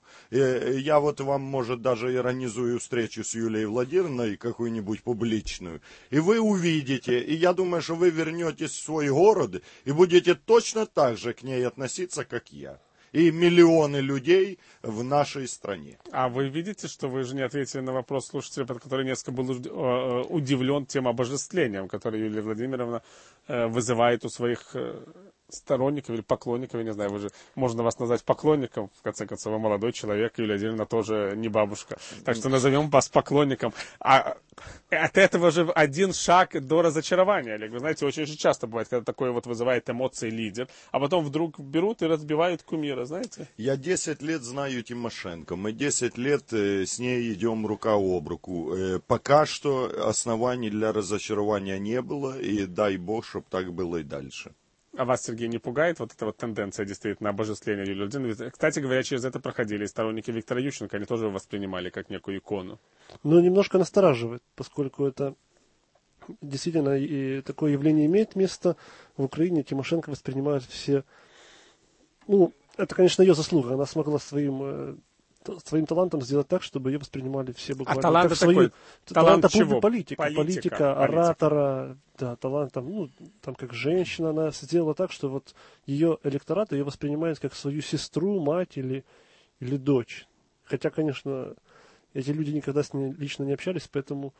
я вот вам, может, даже организую встречу с Юлией Владимировной, какую-нибудь публичную, и вы увидите, и я думаю, что вы вернетесь в свой город и будете точно так же к ней относиться, как я. И миллионы людей в нашей стране. А вы видите, что вы же не ответили на вопрос слушателя, который несколько был удивлен тем обожествлением, которое Юлия Владимировна вызывает у своих сторонников или поклонников, я не знаю, вы же, можно вас назвать поклонником, в конце концов, вы молодой человек, Юлия Владимировна тоже не бабушка. Так что назовем вас поклонником. А от этого же один шаг до разочарования, Олег. Вы знаете, очень же часто бывает, когда такое вот вызывает эмоции лидер, а потом вдруг берут и разбивают кумира, знаете? Я десять лет знаю Тимошенко, мы десять лет с ней идем рука об руку. Пока что оснований для разочарования не было, и дай бог, чтобы так было и дальше. А вас, Сергей, не пугает вот эта вот тенденция действительно обожествления Юлии Владимировны? Кстати говоря, через это проходили и сторонники Виктора Ющенко, они тоже воспринимали как некую икону. Ну, немножко настораживает, поскольку это действительно и такое явление имеет место. В Украине Тимошенко воспринимают все... Ну, это, конечно, ее заслуга. Она смогла своим... своим талантом сделать так, чтобы ее воспринимали все буквально а талант как свою... Такой, талант талант чего? Политика, политика, политика, оратора, да, талант там, ну, там как женщина, она сделала так, что вот ее электорат ее воспринимает как свою сестру, мать или, или дочь. Хотя, конечно, эти люди никогда с ней лично не общались, поэтому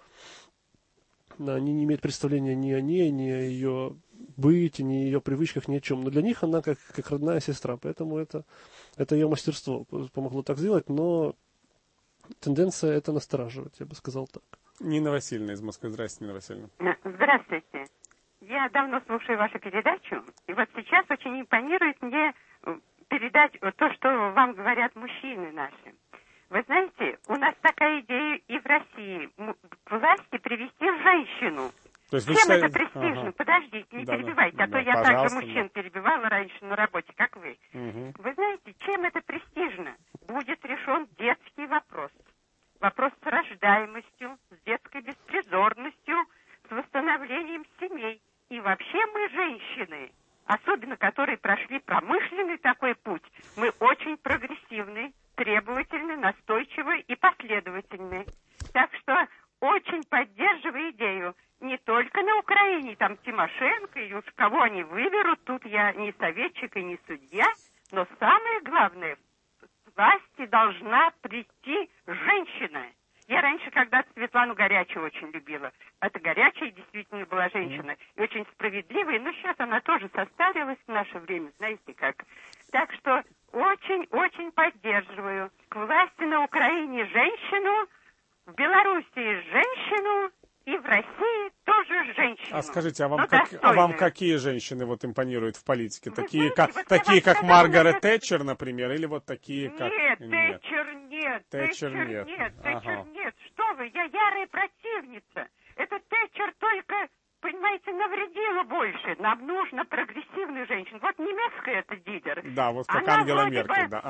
да, они не имеют представления ни о ней, ни о ее быте, ни о ее привычках, ни о чем. Но для них она как, как родная сестра, поэтому это, это ее мастерство помогло так сделать, но тенденция это настораживает, я бы сказал так. Нина Васильевна из Москвы. Здравствуйте, Нина Васильевна. Здравствуйте. Я давно слушаю вашу передачу, и вот сейчас очень импонирует мне передать то, что вам говорят мужчины наши. Вы знаете, у нас такая идея и в России. К власти привести женщину. То есть вы Чем считаете... это престижно? Ага. Подождите, не да, перебивайте, да, а то да, я также мужчин да. перебивала раньше на работе, как вы. Угу. Вы знаете, чем это престижно? Будет решен детский вопрос. Вопрос с рождаемостью, с детской беспризорностью, с восстановлением семей. И вообще мы, женщины, особенно которые прошли промышленный такой путь, мы очень прогрессивны, требовательны, настойчивы и последовательны. Так что очень поддерживаю идею. Не только на Украине, там Тимошенко, и уж кого они выберут, тут я не советчик и не судья, но самое главное, к власти должна прийти женщина. Я раньше когда-то Светлану Горячеву очень любила. Это Горячая действительно была женщина. И очень справедливая. Но сейчас она тоже состарилась в наше время, знаете как. Так что очень-очень поддерживаю. К власти на Украине женщину, в Белоруссии женщину, и в России тоже женщину. А скажите, а вам, как, а вам какие женщины вот импонируют в политике? Вы такие, знаете, как, вот такие как Маргарет это... Тэтчер, например, или вот такие, как... Нет, нет. Тэтчер нет, Тэтчер нет. нет, ага. Тэтчер нет. Что вы, я ярая противница. Это Тэтчер только, понимаете, навредила больше. Нам нужно прогрессивную женщину. Вот немецкая это лидер. Да, вот как Она Ангела вроде Меркель, бы да, ага.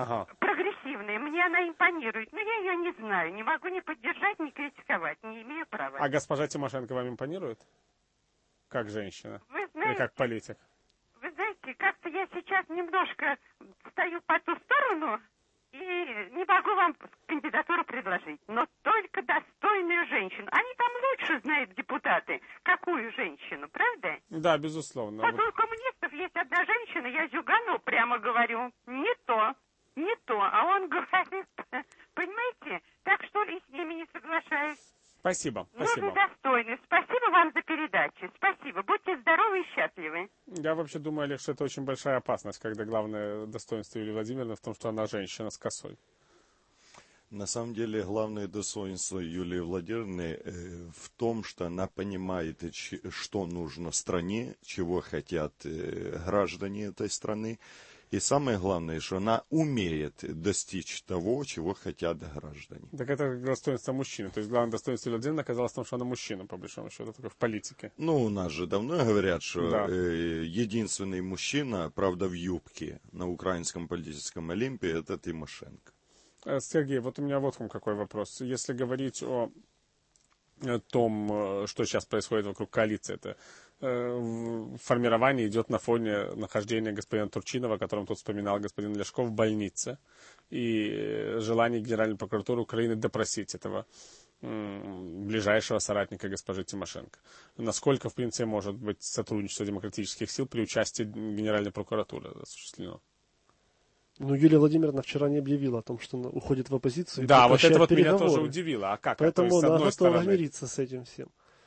прогрессивная, мне она импонирует, но я ее не знаю, не могу ни поддержать, ни критиковать, не имею права. А госпожа Тимошенко вам импонирует? Как женщина? Вы знаете, или как политик? Вы знаете, как-то я сейчас немножко стою по ту сторону и не могу вам кандидатуру предложить, но только достойную женщину. Они там лучше знают, депутаты, какую женщину, правда? Да, безусловно. Вот у коммунистов есть одна женщина, я Зюгану прямо говорю, не то, не то, а он говорит, понимаете, так что ли с ними не соглашаюсь. Спасибо, спасибо. Нужно достойный. Спасибо вам за передачу. Спасибо. Будьте здоровы и счастливы. Я вообще думаю, Олег, что это очень большая опасность, когда главное достоинство Юлии Владимировны в том, что она женщина с косой. На самом деле, главное достоинство Юлии Владимировны э, в том, что она понимает, что нужно стране, чего хотят э, граждане этой страны. И самое главное, что она умеет достичь того, чего хотят граждане. Так это достоинство мужчины. То есть главное достоинство Владимировны оказалось в том, что она мужчина, по большому счету, только в политике. Ну, у нас же давно говорят, что да. э, единственный мужчина, правда, в юбке на украинском политическом Олимпе, это Тимошенко. Сергей, вот у меня вот вам какой вопрос. Если говорить о том, что сейчас происходит вокруг коалиции, это формирование идет на фоне нахождения господина Турчинова, о котором тут вспоминал господин Ляшко, в больнице, и желание Генеральной прокуратуры Украины допросить этого ближайшего соратника госпожи Тимошенко. Насколько, в принципе, может быть сотрудничество демократических сил при участии Генеральной прокуратуры осуществлено? Ну, Юлия Владимировна вчера не объявила о том, что она уходит в оппозицию. Да, вот это вот переговоры. меня тоже удивило. А как? Поэтому То есть, она готова стороны... мириться с этим всем.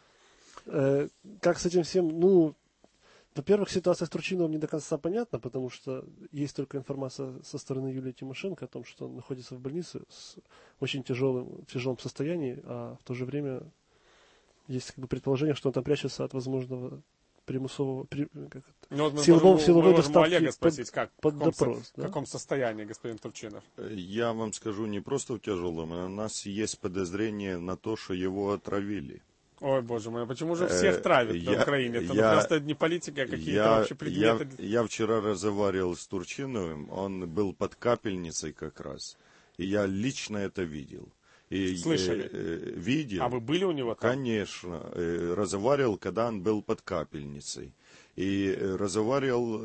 Э, как с этим всем? Ну, во-первых, ситуация с Турчиновым не до конца понятна, потому что есть только информация со стороны Юлии Тимошенко о том, что он находится в больнице с очень тяжелым, тяжелом состоянии, а в то же время есть как бы предположение, что он там прячется от возможного примусового, при, как это, ну, вот мы силового, можем, силовой мы можем доставки Олега спросить, под, как, под в каком, допрос. В да? каком состоянии господин Турчинов? Я вам скажу, не просто в тяжелом, а у нас есть подозрение на то, что его отравили. Ой, боже мой, почему же всех травят я, на Украине? Это я, просто не политика, а какие-то я, вообще предметы. Я, я вчера разговаривал с Турчиновым, он был под капельницей как раз, и я лично это видел. И, Слышали? Э, э, видел. А вы были у него там? Конечно. Э, разговаривал, когда он был под капельницей. И разговаривал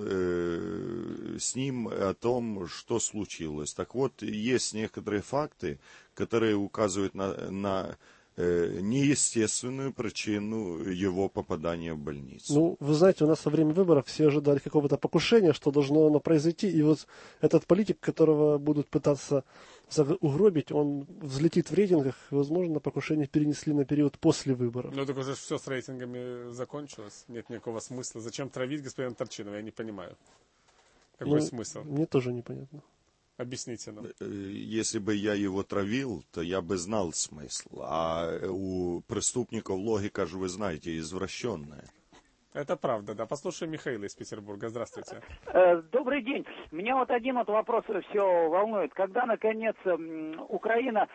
э, с ним о том, что случилось. Так вот, есть некоторые факты, которые указывают на, на э, неестественную причину его попадания в больницу. Ну, вы знаете, у нас во время выборов все ожидали какого-то покушения, что должно оно произойти. И вот этот политик, которого будут пытаться угробить, он взлетит в рейтингах, и, возможно, покушение перенесли на период после выборов. Ну, так уже все с рейтингами закончилось. Нет никакого смысла. Зачем травить господина Турчинова? Я не понимаю. Какой ну, смысл? Мне тоже непонятно. Объясните нам. Если бы я его травил, то я бы знал смысл. А у преступников логика же, вы знаете, извращенная. Это правда, да. Послушаем Михаила из Петербурга. Здравствуйте. Добрый день. Меня вот один вот вопрос все волнует. Когда, наконец, Украина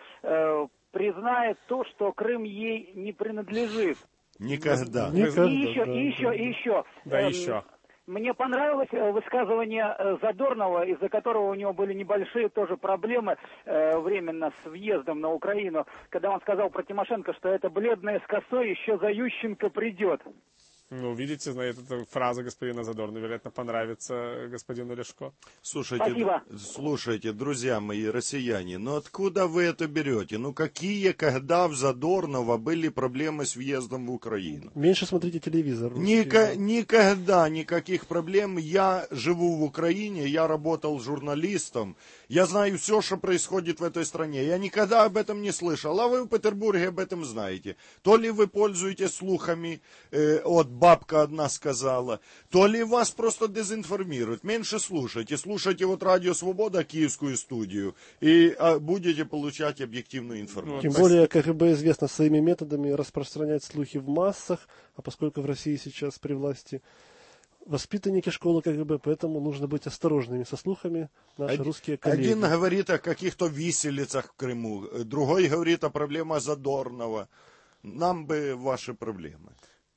признает то, что Крым ей не принадлежит? Никогда. Никогда. И еще, и еще, и еще. Да, еще. Мне понравилось высказывание Задорнова, из-за которого у него были небольшие тоже проблемы э, временно с въездом на Украину, когда он сказал про Тимошенко, что это бледная с косой, еще за Ющенко придет. Ну, видите, знаете, эта фраза господина Задорнова, вероятно, понравится господину Ляшко. Слушайте, Спасибо. слушайте, друзья мои, россияне, ну откуда вы это берете? Ну какие, когда в Задорнова были проблемы с въездом в Украину? Меньше смотрите телевизор. Ника- никогда никаких проблем. Я живу в Украине, я работал журналистом, я знаю все, что происходит в этой стране. Я никогда об этом не слышал, а вы в Петербурге об этом знаете. То ли вы пользуетесь слухами э, от бабка одна сказала, то ли вас просто дезинформируют. Меньше слушайте. Слушайте вот Радио Свобода, Киевскую студию, и а, будете получать объективную информацию. Тем более КГБ известно своими методами распространять слухи в массах, а поскольку в России сейчас при власти воспитанники школы КГБ, поэтому нужно быть осторожными со слухами, наши один, русские коллеги. Один говорит о каких-то виселицах в Крыму, другой говорит о проблемах Задорнова. Нам бы ваши проблемы.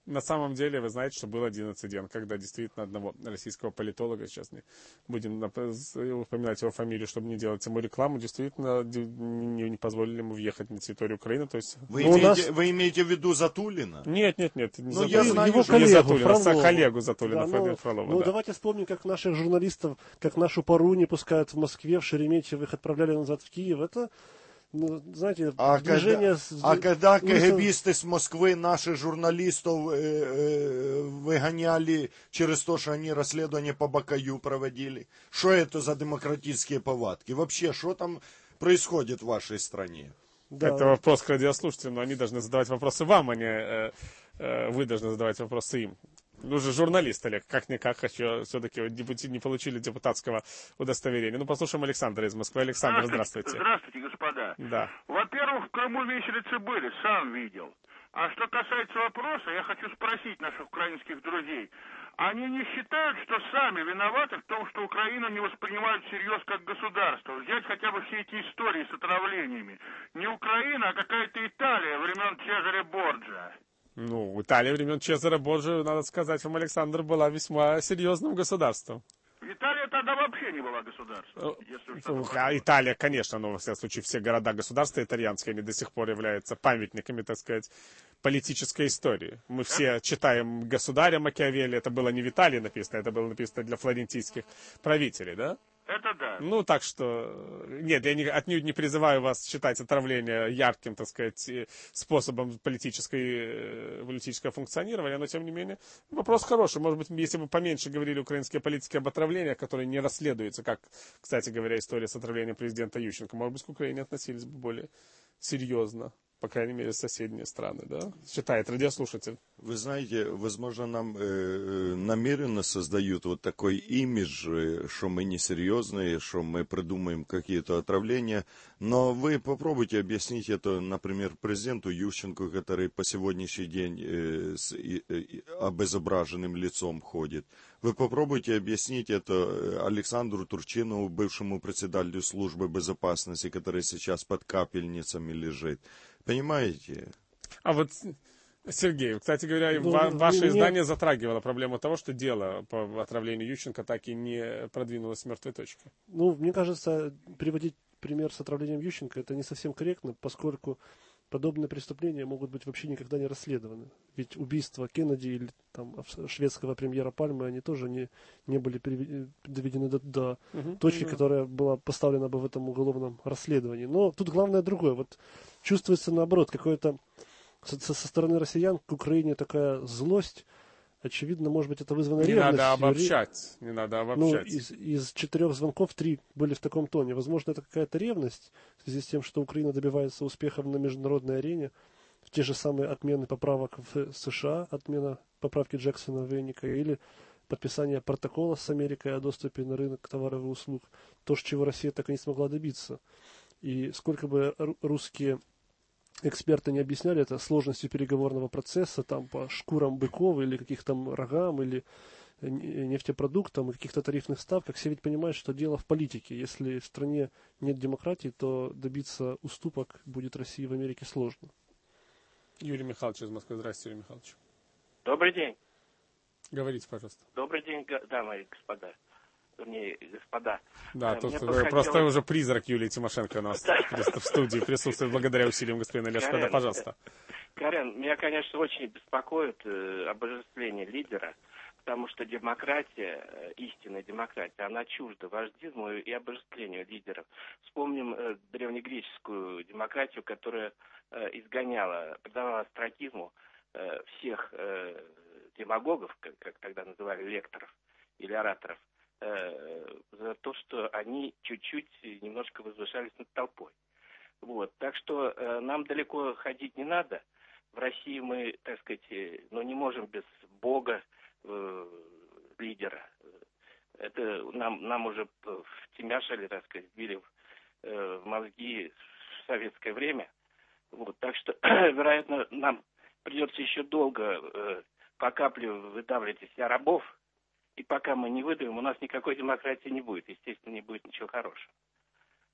На самом деле, вы знаете, что был один инцидент, когда действительно одного российского политолога, сейчас не будем упоминать его фамилию, чтобы не делать ему рекламу, действительно не, не позволили ему въехать на территорию Украины. То есть... Вы, имеете, нас... вы имеете в виду Затулина? Нет, нет, нет. Не ну, Затулина, я знаю, его коллегу, не Затулина, коллегу Затулина, да, ну, Фролова. Ну, да. давайте вспомним, как наших журналистов, как нашу пару не пускают в Москве, в Шереметьево, их отправляли назад в Киев. Это... Ну, знаете, а движение... Когда, с... а когда КГБисты с Москвы наших журналистов э, э, выгоняли через то, что они расследование по Бакаю проводили, что это за демократические повадки? Вообще, что там происходит в вашей стране? Да. Это вопрос к радиослушателям, но они должны задавать вопросы вам, а не э, э, вы должны задавать вопросы им. Ну же журналист, Олег, как-никак, еще все-таки не получили депутатского удостоверения. Ну, послушаем Александра из Москвы. Александр, здравствуйте. Здравствуйте, господа. Да. Во-первых, в Крыму виселицы были, сам видел. А что касается вопроса, я хочу спросить наших украинских друзей. Они не считают, что сами виноваты в том, что Украину не воспринимают всерьез как государство? Взять хотя бы все эти истории с отравлениями. Не Украина, а какая-то Италия времен Чезаре Борджиа. Ну, Италия времен Чезаре Борджиа, надо сказать вам, Александр, была весьма серьезным государством. Италия тогда вообще не была государством. Если а Италия, конечно, но, во всяком случае, все города-государства итальянские, они до сих пор являются памятниками, так сказать, политической истории. Мы все читаем «Государя» Макиавелли, это было не в Италии написано, это было написано для флорентийских правителей, да? Это да. Ну, так что, нет, я не, отнюдь не призываю вас считать отравление ярким, так сказать, способом политической, политического функционирования, но, тем не менее, вопрос хороший. Может быть, если бы поменьше говорили украинские политики об отравлениях, которые не расследуются, как, кстати говоря, история с отравлением президента Ющенко, может быть, к Украине относились бы более серьезно. По крайней мере, соседние страны, да? Считает радиослушатель. Вы знаете, возможно, нам э, намеренно создают вот такой имидж, э, что мы несерьезные, что мы придумаем какие-то отравления. Но вы попробуйте объяснить это, например, президенту Ющенко, который по сегодняшний день э, с э, э, обезображенным лицом ходит. Вы попробуйте объяснить это Александру Турчинову, бывшему председателю службы безопасности, который сейчас под капельницами лежит. Понимаете? А вот, Сергей, кстати говоря, ну, ва- ваше мне... издание затрагивало проблему того, что дело по отравлению Ющенко так и не продвинулось с мертвой точки. Ну, мне кажется, приводить пример с отравлением Ющенко это не совсем корректно, поскольку подобные преступления могут быть вообще никогда не расследованы. Ведь убийства Кеннеди или там, шведского премьера Пальмы, они тоже не, не были доведены до, до угу, точки, угу. которая была поставлена бы в этом уголовном расследовании. Но тут главное другое. Вот чувствуется наоборот, какое-то со, со стороны россиян к Украине такая злость. Очевидно, может быть, это вызвано не ревностью. Не надо обобщать, не надо обобщать. Ну, из, из четырех звонков три были в таком тоне. Возможно, это какая-то ревность в связи с тем, что Украина добивается успехов на международной арене. В те же самые отмены поправок в США, отмена поправки Джексона-Венника или подписание протокола с Америкой о доступе на рынок товаров и услуг. То, чего Россия так и не смогла добиться. И сколько бы русские... эксперты не объясняли это сложностью переговорного процесса там по шкурам быков или каких-то рогам или нефтепродуктам и каких-то тарифных ставках. Все ведь понимают, что дело в политике. Если в стране нет демократии, то добиться уступок будет России в Америке сложно. Юрий Михайлович из Москвы. Здравствуйте, Юрий Михайлович. Добрый день. Говорите, пожалуйста. Добрый день, дамы и господа. Вернее, господа. Да, Мне тут хотелось... просто уже призрак Юлии Тимошенко у нас в студии присутствует благодаря усилиям господина Ляшко. Да, пожалуйста. Карен, меня, конечно, очень беспокоит э, обожествление лидера, потому что демократия, э, истинная демократия, она чужда вождизму и обожествлению лидеров. Вспомним э, древнегреческую демократию, которая э, изгоняла, придавала астракизму э, всех э, демагогов, как, как тогда называли лекторов или ораторов, за то, что они чуть-чуть немножко возвышались над толпой. Вот. Так что э, нам далеко ходить не надо. В России мы, так сказать, ну, не можем без Бога, э, лидера. Это нам, нам уже втемяшили, так сказать, вбили в, э, в мозги в советское время. Вот. Так что, вероятно, нам придется еще долго э, по капле выдавливать из себя рабов. И пока мы не выдаем, у нас никакой демократии не будет. Естественно, не будет ничего хорошего.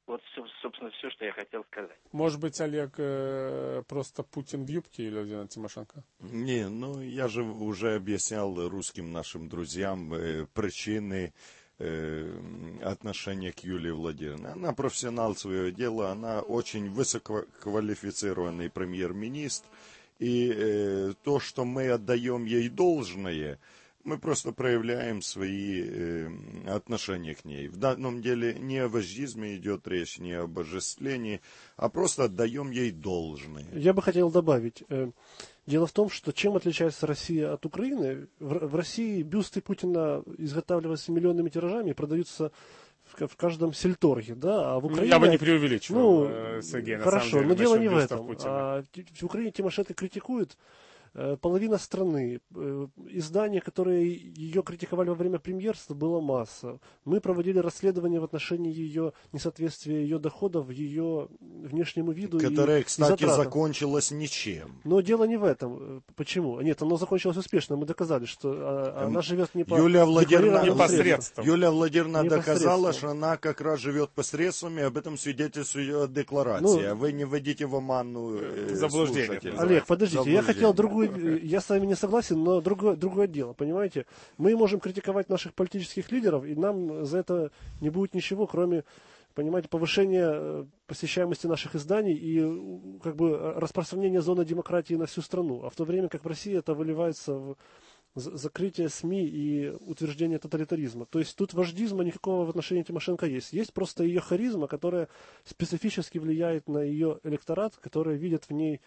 Вот, собственно, все, что я хотел сказать. Может быть, Олег, э, просто Путин в юбке или Владимир Тимошенко? Не, ну я же уже объяснял русским нашим друзьям э, причины э, отношения к Юлии Владимировне. Она профессионал своего дела, она очень высококвалифицированный премьер-министр. И э, то, что мы отдаем ей должное, мы просто проявляем свои э, отношения к ней. В данном деле не о вождизме идет речь, не об обожествлении, а просто отдаем ей должное. Я бы хотел добавить. Э, дело в том, что чем отличается Россия от Украины? В, в России бюсты Путина изготавливаются миллионными тиражами и продаются в, в каждом сельторге, да, а в Украине... Я бы не преувеличивал, ну, Сергей, на хорошо, самом деле, но дело не в бюстов этом. Путина. А в Украине Тимошенко критикует половина страны. Издания, которые ее критиковали во время премьерства, было масса. Мы проводили расследование в отношении ее несоответствия ее доходов ее внешнему виду. Которое, и, кстати, и закончилось ничем. Но дело не в этом. Почему? Нет, оно закончилось успешно. Мы доказали, что она живет не по Юлия Владимировна, непосредственно. Юлия Владимировна доказала, что она как раз живет посредством, и об этом свидетельствует декларация. Ну, а вы не вводите в оману э, заблуждение. Олег, подождите, я хотел другую. Я с вами не согласен, но другое, другое дело, понимаете? Мы можем критиковать наших политических лидеров, и нам за это не будет ничего, кроме, понимаете, повышения посещаемости наших изданий и как бы распространения зоны демократии на всю страну. А в то время как в России это выливается в закрытие СМИ и утверждение тоталитаризма. То есть тут вождизма никакого в отношении Тимошенко есть. Есть просто ее харизма, которая специфически влияет на ее электорат, который видит в ней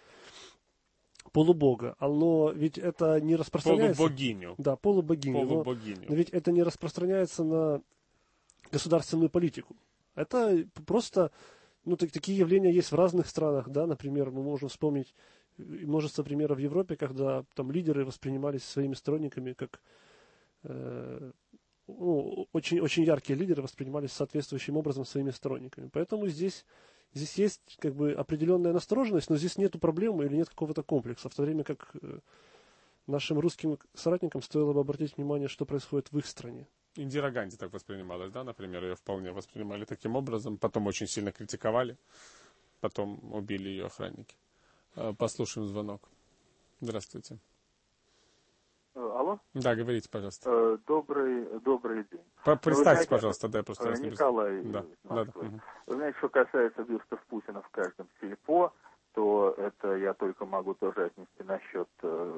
полубога, но ведь это не распространяется... Полубогиню. Да, полубогиню. Полубогиню. Но, но ведь это не распространяется на государственную политику. Это просто... Ну, так, такие явления есть в разных странах, да, например, мы можем вспомнить множество примеров в Европе, когда там лидеры воспринимались своими сторонниками как... Э, ну, очень, очень яркие лидеры воспринимались соответствующим образом своими сторонниками. Поэтому здесь... Здесь есть как бы определенная настороженность, но здесь нет проблемы или нет какого-то комплекса. В то время как э, нашим русским соратникам стоило бы обратить внимание, что происходит в их стране. Индира Ганди так воспринималась, да, например, ее вполне воспринимали таким образом, потом очень сильно критиковали, потом убили ее охранники. Послушаем звонок. Здравствуйте. Алло? Да, говорите, пожалуйста. Добрый, добрый день. Представьте, знаете, пожалуйста, да, я просто раз не Николай, да, да, да. Вы знаете, что касается бюстов Путина в каждом сельпо, то это я только могу тоже отнести насчет,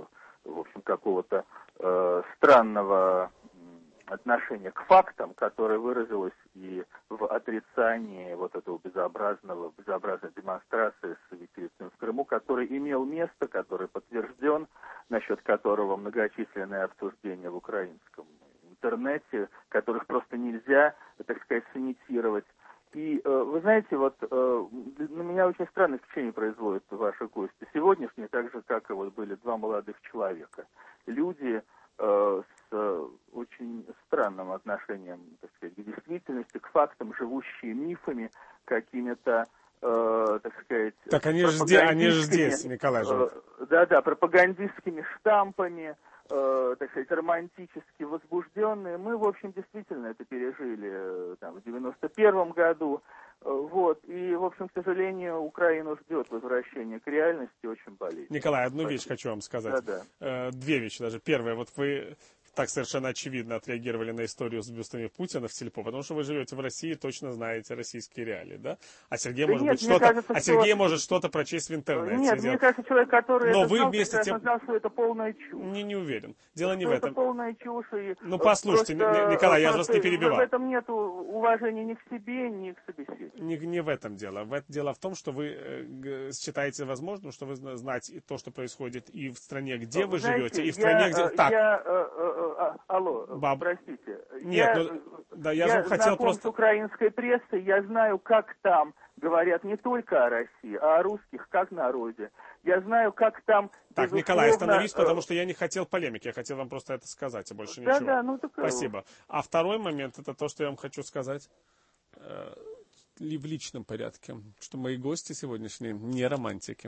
в общем, какого-то э, странного отношения к фактам, которое выразилось и в отрицании вот этого безобразного, безобразной демонстрации с свидетельством в Крыму, который имел место, который подтвержден, насчет которого многочисленные обсуждения в украинском интернете, которых просто нельзя, так сказать, санитировать. И э, вы знаете, вот э, на меня очень странное впечатление производят ваши гости сегодняшние, так же, как и вот были два молодых человека. Люди э, с э, очень странным отношением, так сказать, к действительности, к фактам, живущие мифами, какими-то, э, так сказать... Так они же здесь, они же здесь, Николай живут. Э, да-да, пропагандистскими штампами, э, так сказать, романтически возбужденные. Мы, в общем, действительно это пережили э, там, в девяносто первом году. Э, вот. И, в общем, к сожалению, Украину ждет возвращение к реальности, очень болезненно. Николай, одну Спасибо. вещь хочу вам сказать. Да-да. Э, две вещи даже. Первое, вот вы так совершенно очевидно отреагировали на историю с бюстами Путина в сельпо, потому что вы живете в России и точно знаете российские реалии, да? А Сергей да может нет, быть что-то, кажется, а Сергей что... может что-то прочесть в интернете. Нет, мне кажется, человек, который Но это вы знал, вместе прекрасно тем... знал, что это полная чушь. Не, не уверен. Дело что не в этом. Это полная чушь. И ну, послушайте, просто, Николай, я же вас не перебивал. В этом нет уважения ни к себе, ни к собеседнику. Не, не в этом дело. В этом дело в том, что вы э, считаете возможным, что вы знаете то, что происходит и в стране, где Но, вы знаете, живете, и в я, стране, где... Так. Я, э, э, э, алло, Баб... простите. Нет, я, ну, да, я, я же хотел знаком просто... с украинской прессой, я знаю, как там говорят не только о России, а о русских как народе. Я знаю, как там... Так, безусловно... Николай, остановись, потому что я не хотел полемики, я хотел вам просто это сказать, а больше да, ничего. Да, ну, так... Спасибо. А второй момент, это то, что я вам хочу сказать э, в личном порядке, что мои гости сегодняшние не романтики.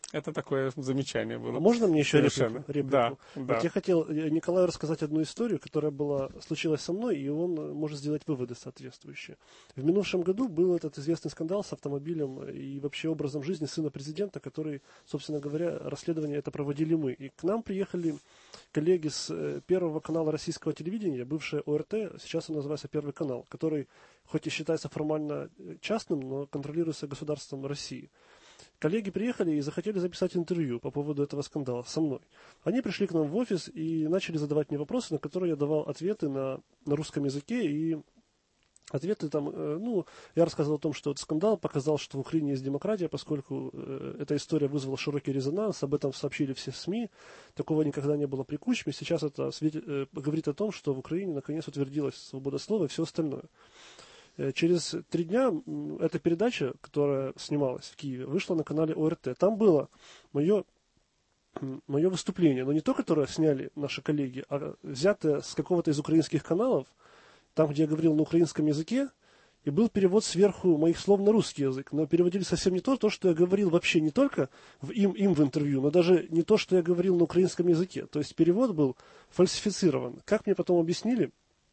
Это такое замечание было. А можно мне еще Совершенно. реплику? реплику? Да, да. Вот я хотел Николаю рассказать одну историю, которая была, случилась со мной, и он может сделать выводы соответствующие. В минувшем году был этот известный скандал с автомобилем и вообще образом жизни сына президента, который, собственно говоря, расследование это проводили мы. И к нам приехали коллеги с Первого канала российского телевидения, бывшее О Р Т, сейчас он называется Первый канал, который хоть и считается формально частным, но контролируется государством России. Коллеги приехали и захотели записать интервью по поводу этого скандала со мной. Они пришли к нам в офис и начали задавать мне вопросы, на которые я давал ответы на, на русском языке. И ответы там, э, ну, я рассказывал о том, что этот скандал показал, что в Украине есть демократия, поскольку э, эта история вызвала широкий резонанс, об этом сообщили все СМИ, такого никогда не было при Кучме. Сейчас это свидетель, э, говорит о том, что в Украине наконец утвердилась свобода слова и все остальное. Через три дня эта передача, которая снималась в Киеве, вышла на канале О Р Т. Там было мое, мое выступление, но не то, которое сняли наши коллеги, а взятое с какого-то из украинских каналов, там, где я говорил на украинском языке, и был перевод сверху моих слов на русский язык. Но переводили совсем не то, то, что я говорил вообще не только в им, им в интервью, но даже не то, что я говорил на украинском языке. То есть перевод был фальсифицирован. Как мне потом объяснили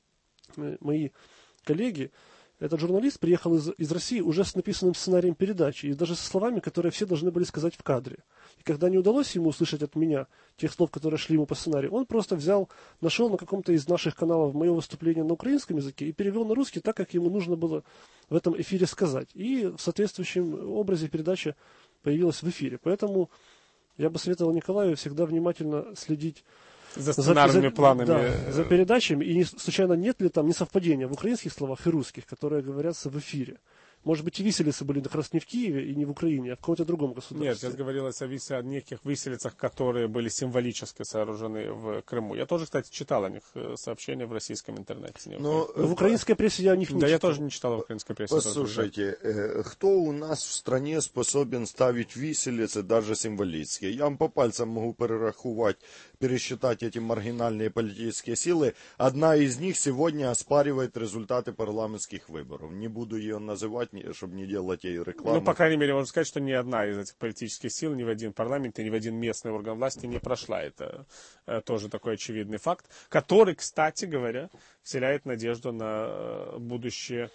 мои коллеги, этот журналист приехал из, из России уже с написанным сценарием передачи, и даже со словами, которые все должны были сказать в кадре. И когда не удалось ему услышать от меня тех слов, которые шли ему по сценарию, он просто взял, нашел на каком-то из наших каналов мое выступление на украинском языке и перевел на русский так, как ему нужно было в этом эфире сказать. И в соответствующем образе передача появилась в эфире. Поэтому я бы советовал Николаю всегда внимательно следить за сценарными за, планами. Да, за передачами. И не, случайно нет ли там несовпадения в украинских словах и русских, которые говорятся в эфире. Может быть, и виселицы были как раз не в Киеве и не в Украине, а в каком-то другом государстве. Нет, здесь говорилось о, висе, о неких виселицах, которые были символически сооружены в Крыму. Я тоже, кстати, читал о них сообщения в российском интернете. Но в украинской прессе я о них не да, читал. я тоже не читал в украинской прессе. Послушайте, э, кто у нас в стране способен ставить виселицы, даже символические? Я вам по пальцам могу перераховать, пересчитать эти маргинальные политические силы. Одна из них сегодня оспаривает результаты парламентских выборов. Не буду ее называть, чтобы не делать ей рекламу. Ну, по крайней мере, можно сказать, что ни одна из этих политических сил, ни в один парламент и ни в один местный орган власти не прошла. Это э, тоже такой очевидный факт, который, кстати говоря, вселяет надежду на будущее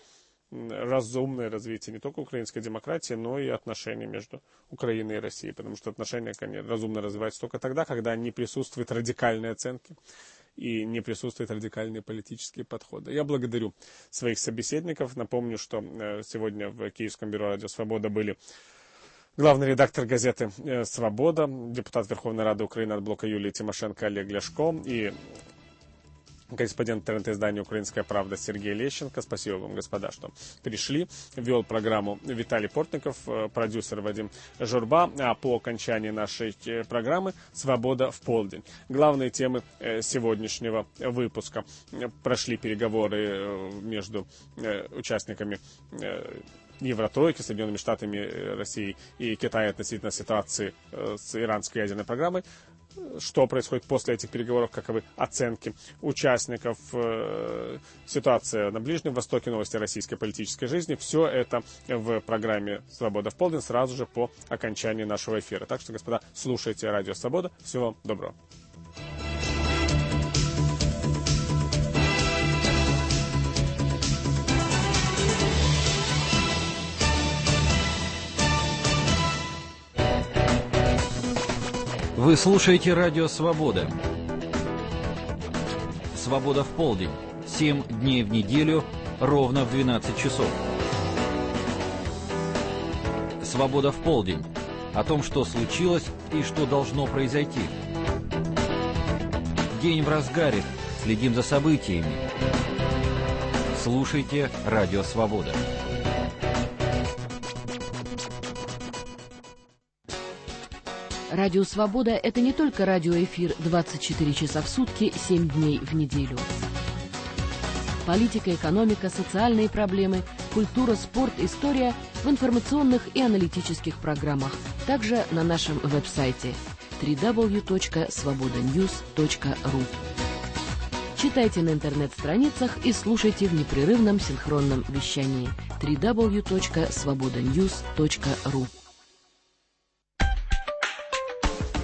разумное развитие не только украинской демократии, но и отношений между Украиной и Россией. Потому что отношения, конечно, разумно развиваются только тогда, когда не присутствуют радикальные оценки и не присутствуют радикальные политические подходы. Я благодарю своих собеседников. Напомню, что сегодня в Киевском бюро «Радио Свобода» были главный редактор газеты «Свобода», депутат Верховной Рады Украины от блока Юлия Тимошенко Олег Ляшко и корреспондент интернет-издания «Украинская правда» Сергей Лещенко. Спасибо вам, господа, что пришли. Вел программу Виталий Портников, продюсер Вадим Журба. А по окончании нашей программы «Свобода в полдень». Главные темы сегодняшнего выпуска. Прошли переговоры между участниками Евротройки, Соединенными Штатами, Россией и Китаем относительно ситуации с иранской ядерной программой. Что происходит после этих переговоров, каковы оценки участников, э, ситуация на Ближнем Востоке, новости российской политической жизни. Все это в программе «Свобода в полдень» сразу же по окончании нашего эфира. Так что, господа, слушайте радио «Свобода». Всего вам доброго. Вы слушаете радио «Свобода». «Свобода в полдень». Семь дней в неделю, ровно в двенадцать часов. «Свобода в полдень». О том, что случилось и что должно произойти. День в разгаре. Следим за событиями. Слушайте радио «Свобода». Радио «Свобода» — это не только радиоэфир двадцать четыре часа в сутки, семь дней в неделю. Политика, экономика, социальные проблемы, культура, спорт, история в информационных и аналитических программах. Также на нашем веб-сайте дабл ю дабл ю дабл ю точка свобода ньюс точка ру. Читайте на интернет-страницах и слушайте в непрерывном синхронном вещании дабл ю дабл ю дабл ю точка свобода ньюс точка ру.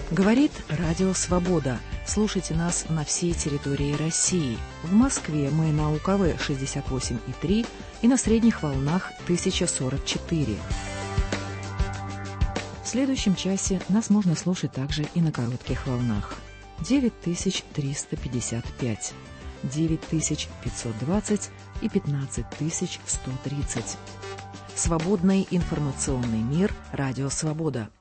Говорит Радио Свобода. Слушайте нас на всей территории России. В Москве мы на У К В шестьдесят восемь и три и на средних волнах тысяча сорок четыре. В следующем часе нас можно слушать также и на коротких волнах. девять тысяч триста пятьдесят пять, девять тысяч пятьсот двадцать и пятнадцать тысяч сто тридцать. Свободный информационный мир. Радио Свобода.